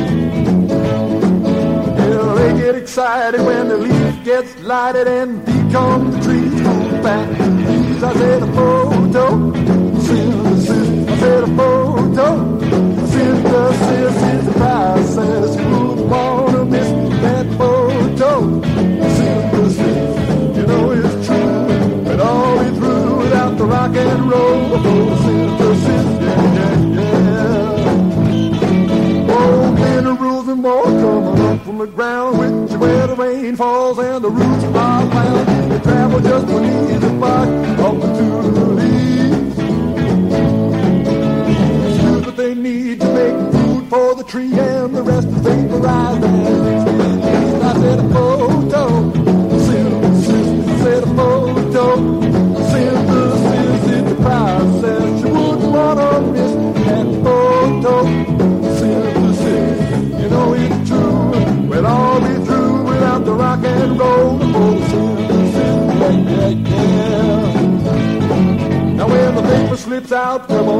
Yeah, they get excited when the leaf gets lighted and becomes the trees move back. These I said a photo synthesis. I said a photo synthesis is the process. You wouldn't want to miss that photo synthesis. You know it's true, but all be through without the rock and roll. The photosynthesis, yeah, yeah, yeah. Oh, minerals and more coming up from the ground, which is where the rain falls and the roots are found. They travel just beneath the bark up into the leaves. It's what they need to make food for the tree, and the rest is vaporized and I said a photo synthesis. I said a photo synthesis is the process. You wouldn't want to miss that photo synthesis. You know it's true, we'll all be through without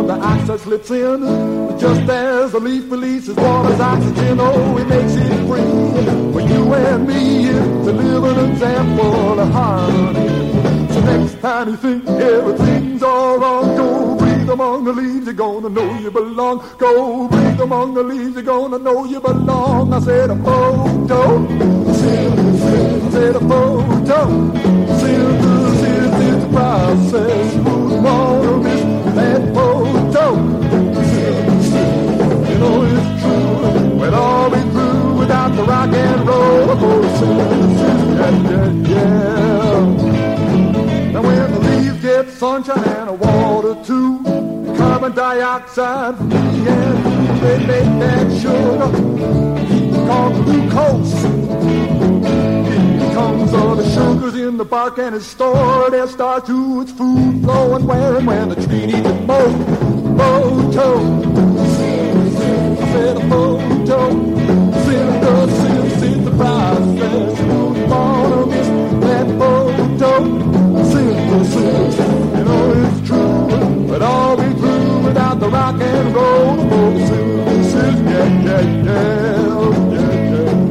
the oxide slips in. Just as a leaf releases water's oxygen, oh, it makes it free. For you and me, it's a living example of harmony. So next time you think everything's all wrong, go breathe among the leaves, you're gonna know you belong. Go breathe among the leaves, you're gonna know you belong. I said a photo, I said a photo, synthesis is the process. Who's gonna miss that photo? You know it's true, we'll all be through without the rock and roll. Yeah, yeah, yeah. Now when the leaves get sunshine and water too, carbon dioxide from me and you, they make that sugar called glucose. It becomes all the sugars in the bark and it's stored there, start to its food flowing where and when the tree needs it most. Photo, I said a photo, synthesis is the process. Who's gonna miss that photo? Synthesis, you know it's true, but all be through without the rock and roll. Synthesis, yeah, yeah, yeah, yeah, yeah.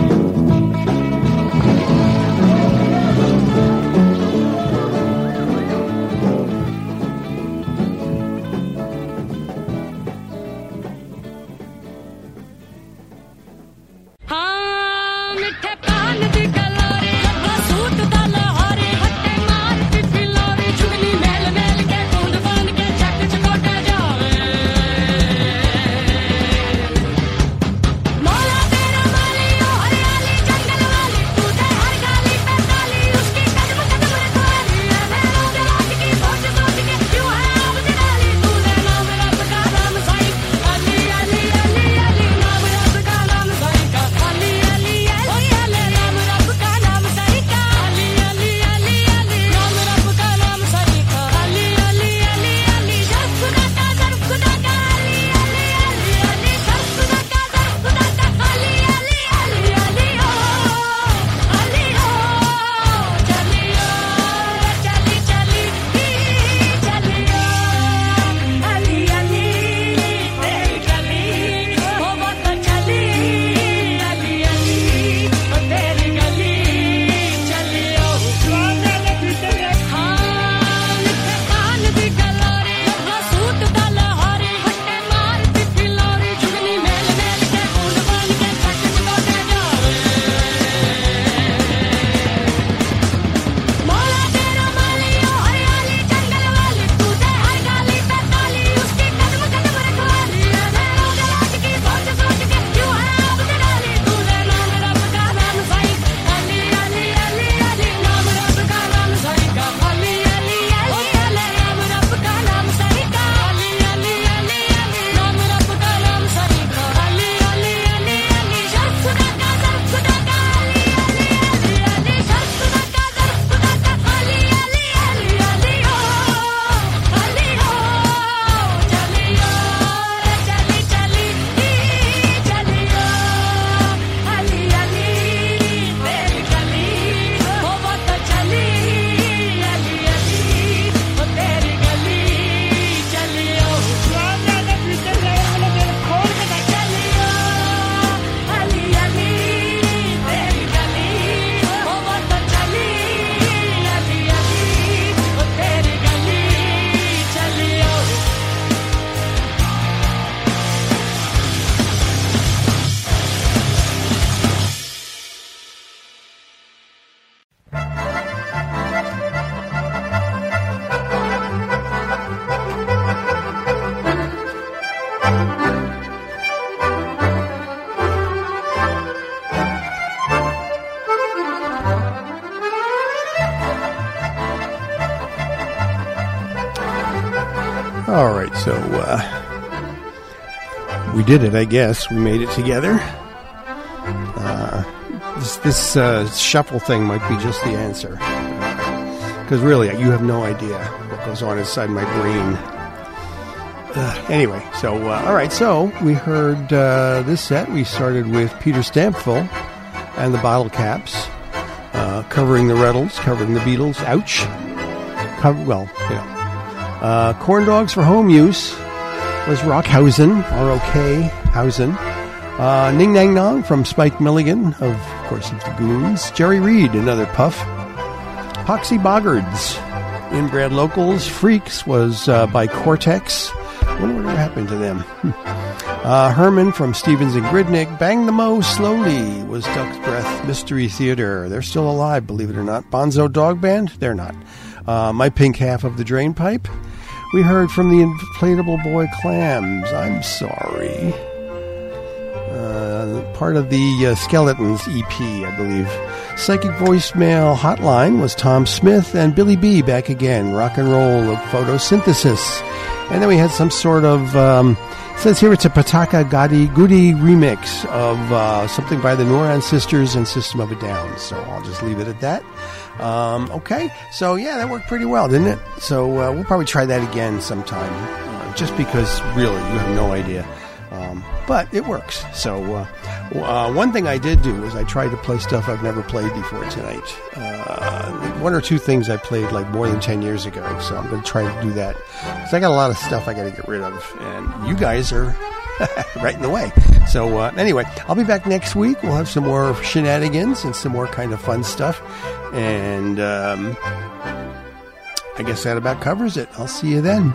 All right, so uh, we did it, I guess. We made it together. Uh, this this uh, shuffle thing might be just the answer. Because uh, really, you have no idea what goes on inside my brain. Uh, anyway, so, uh, all right, so we heard uh, this set. We started with Peter Stampfel and the Bottle Caps, uh, covering the Rattles, covering the Beatles. Ouch. Cover, well, you know. Uh, Corn Dogs for Home Use was Rockhausen, R O K Hausen. Uh, Ning Nang Nong from Spike Milligan, of course, of the Goons. Jerry Reed, another puff. Poxy Boggards, Inbred Locals. Freaks was uh, by Cortex. I wonder what happened to them. uh, Herman from Stevens and Gridnick. Bang the Mo Slowly was Duck's Breath Mystery Theater. They're still alive, believe it or not. Bonzo Dog Band? They're not. Uh, My Pink Half of the Drain Pipe. We heard from the Inflatable Boy Clams. I'm sorry. Uh, part of the uh, Skeletons E P, I believe. Psychic Voicemail Hotline was Tom Smith and Billy B back again. Rock and Roll of Photosynthesis. And then we had some sort of, um, it says here it's a Pataka Goody Goody remix of uh, something by the Neuron Sisters and System of a Down. So I'll just leave it at that. Um, okay, so yeah, that worked pretty well, didn't it? So uh, we'll probably try that again sometime, uh, just because really you have no idea. Um, but it works. So uh, uh, one thing I did do was I tried to play stuff I've never played before tonight. Uh, one or two things I played like more than ten years ago. So I'm going to try to do that. Because I got a lot of stuff I got to get rid of. And you guys are right in the way. So uh, anyway, I'll be back next week. We'll have some more shenanigans and some more kind of fun stuff. And um, I guess that about covers it. I'll see you then.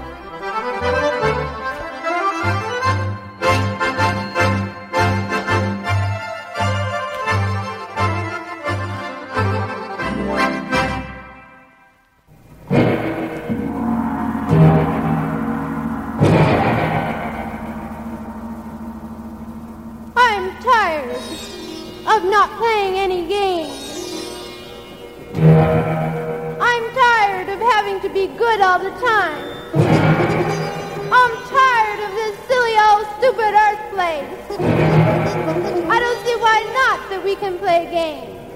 All the time. I'm tired of this silly old stupid earth place. I don't see why not that we can play games.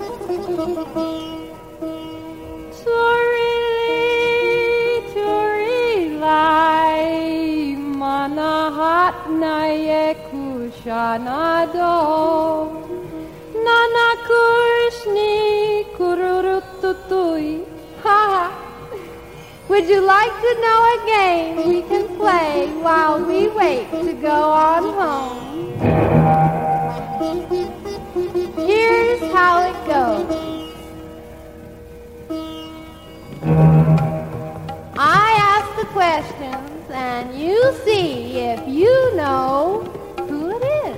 Turi, turi, lai, manahat naye kushanado, nana kurshni kururututui, ha ha. Would you like to know a game we can play while we wait to go on home? Here's how it goes. I ask the questions and you see if you know who it is.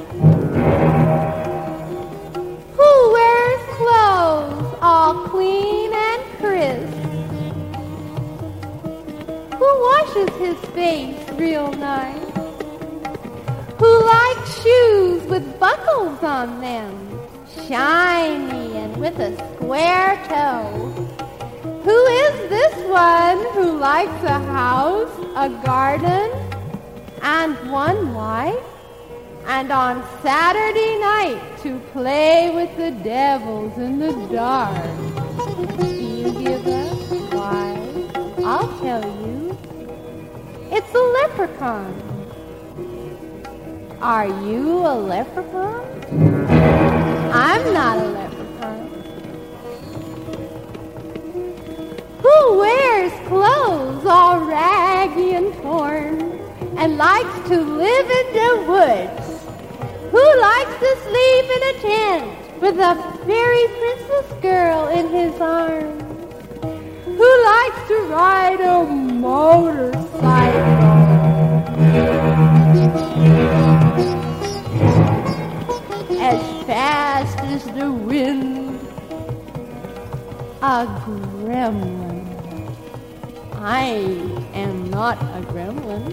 Who wears clothes all clean and crisp? Who washes his face real nice? Who likes shoes with buckles on them, shiny and with a square toe? Who is this one who likes a house, a garden, and one wife? And on Saturday night to play with the devils in the dark? Do you give up? Why, I'll tell you. It's a leprechaun. Are you a leprechaun? I'm not a leprechaun. Who wears clothes all raggy and torn and likes to live in the woods? Who likes to sleep in a tent with a fairy princess girl in his arms? Who likes to ride a motorcycle as fast as the wind? A gremlin. I am not a gremlin.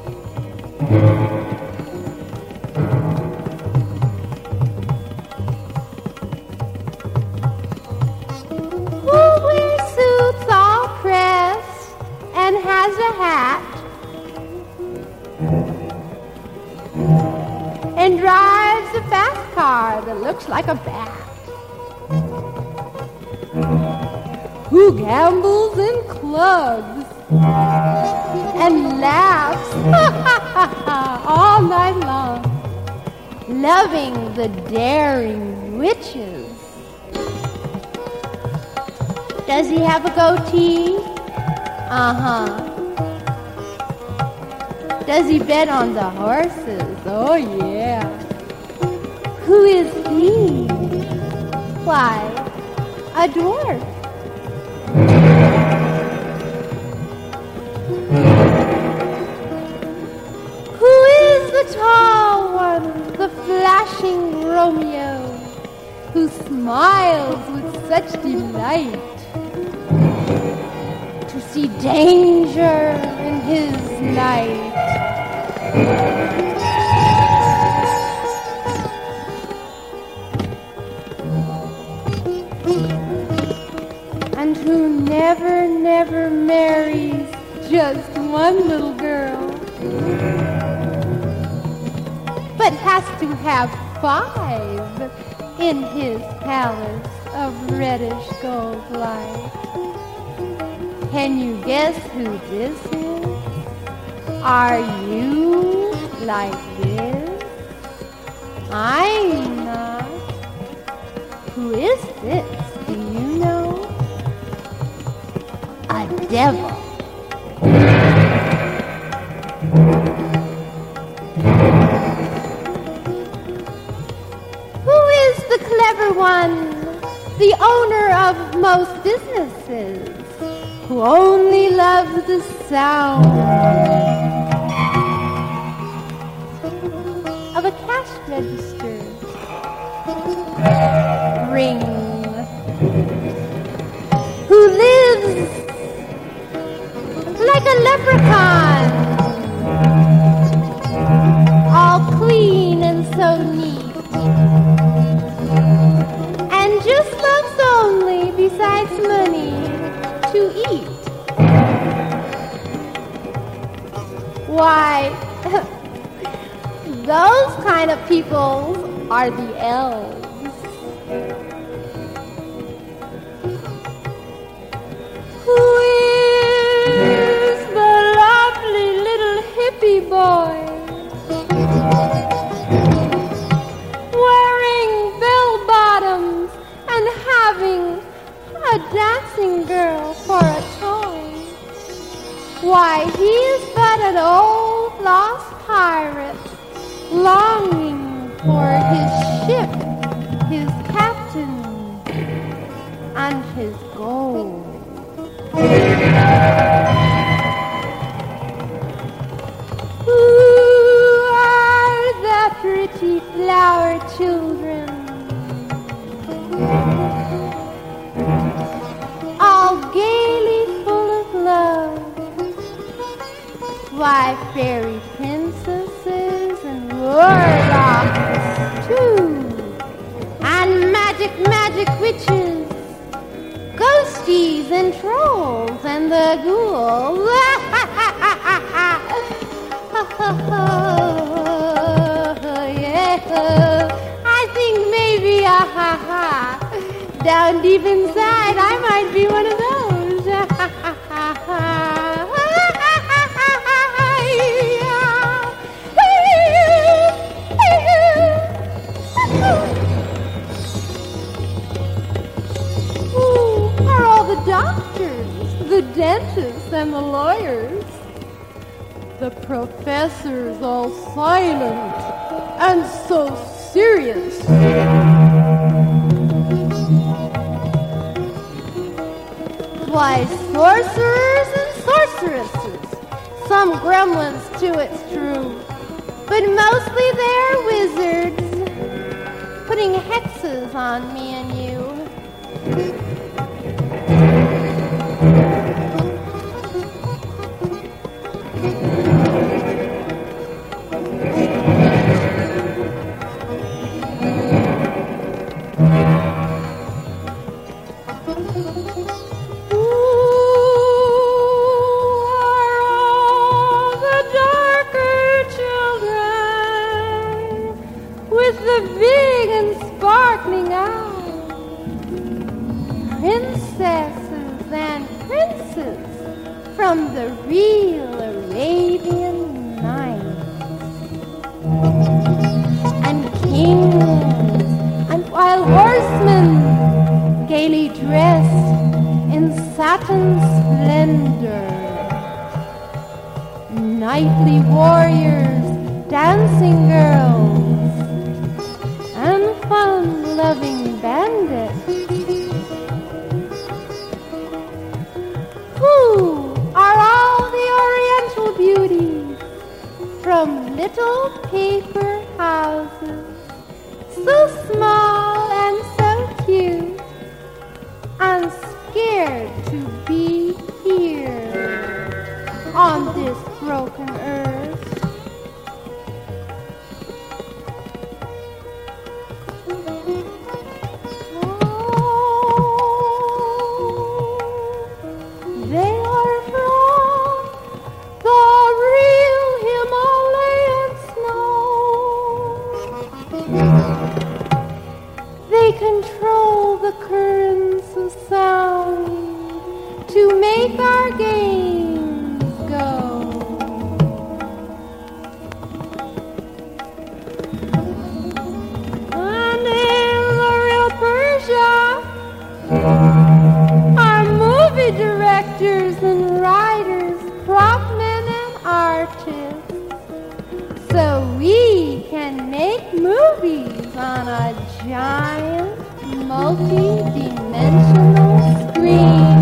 And has a hat and drives a fast car that looks like a bat. Who gambles in clubs and laughs all night long, loving the daring witches. Does he have a goatee? Uh-huh. Does he bet on the horses? Oh, yeah. Who is he? Why, a dwarf. Who is the tall one, the flashing Romeo, who smiles with such delight to see danger in his night? And who never, never marries just one little girl, but has to have five in his palace of reddish gold light. Can you guess who this is? Are you like this? I'm not. Who is this? Do you know? A devil. Who is the clever one, the owner of most businesses, who only loves the sound of a cash register ring? Who lives like a leprechaun, all clean and so neat, and just loves only, besides money, to eat. Why, those kind of people are the elves. Who is the lovely little hippie boy wearing bell-bottoms and having a dancing girl for a toy? Why, he is but an old lost pirate longing for his ship, his captain, and his gold. Who are the pretty flower children, all gaily full of love? Why, fairy princesses and warlocks too, and magic, magic witches, ghosties and trolls and the ghouls. Yeah, I think maybe, ah, ha, ha, down deep inside I might be one of those. Who are all the doctors, the dentists, and the lawyers? The professors all silent and so serious. Why, sorcerers and sorceresses, some gremlins too, it's true, but mostly they're wizards, putting hexes on me and you. Princesses and princes from the real Arabian Nights, and kings and wild horsemen gaily dressed in satin splendor. knightly warriors, dancing girls, and fun-loving bandits. Who are all the Oriental beauties from little paper houses, so small and so cute, and scared to be here on this broken earth? They are from the real Himalayan snow. They control the currents of sound to make our games go. And in the real Persia are movie directors and writers, prop men and artists, so we can make movies on a giant multi-dimensional screen.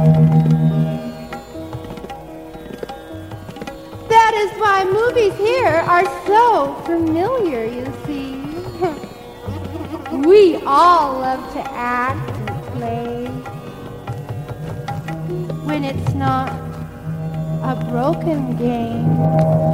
That is why movies here are so familiar, you see. We all love to act and play when it's not a broken game.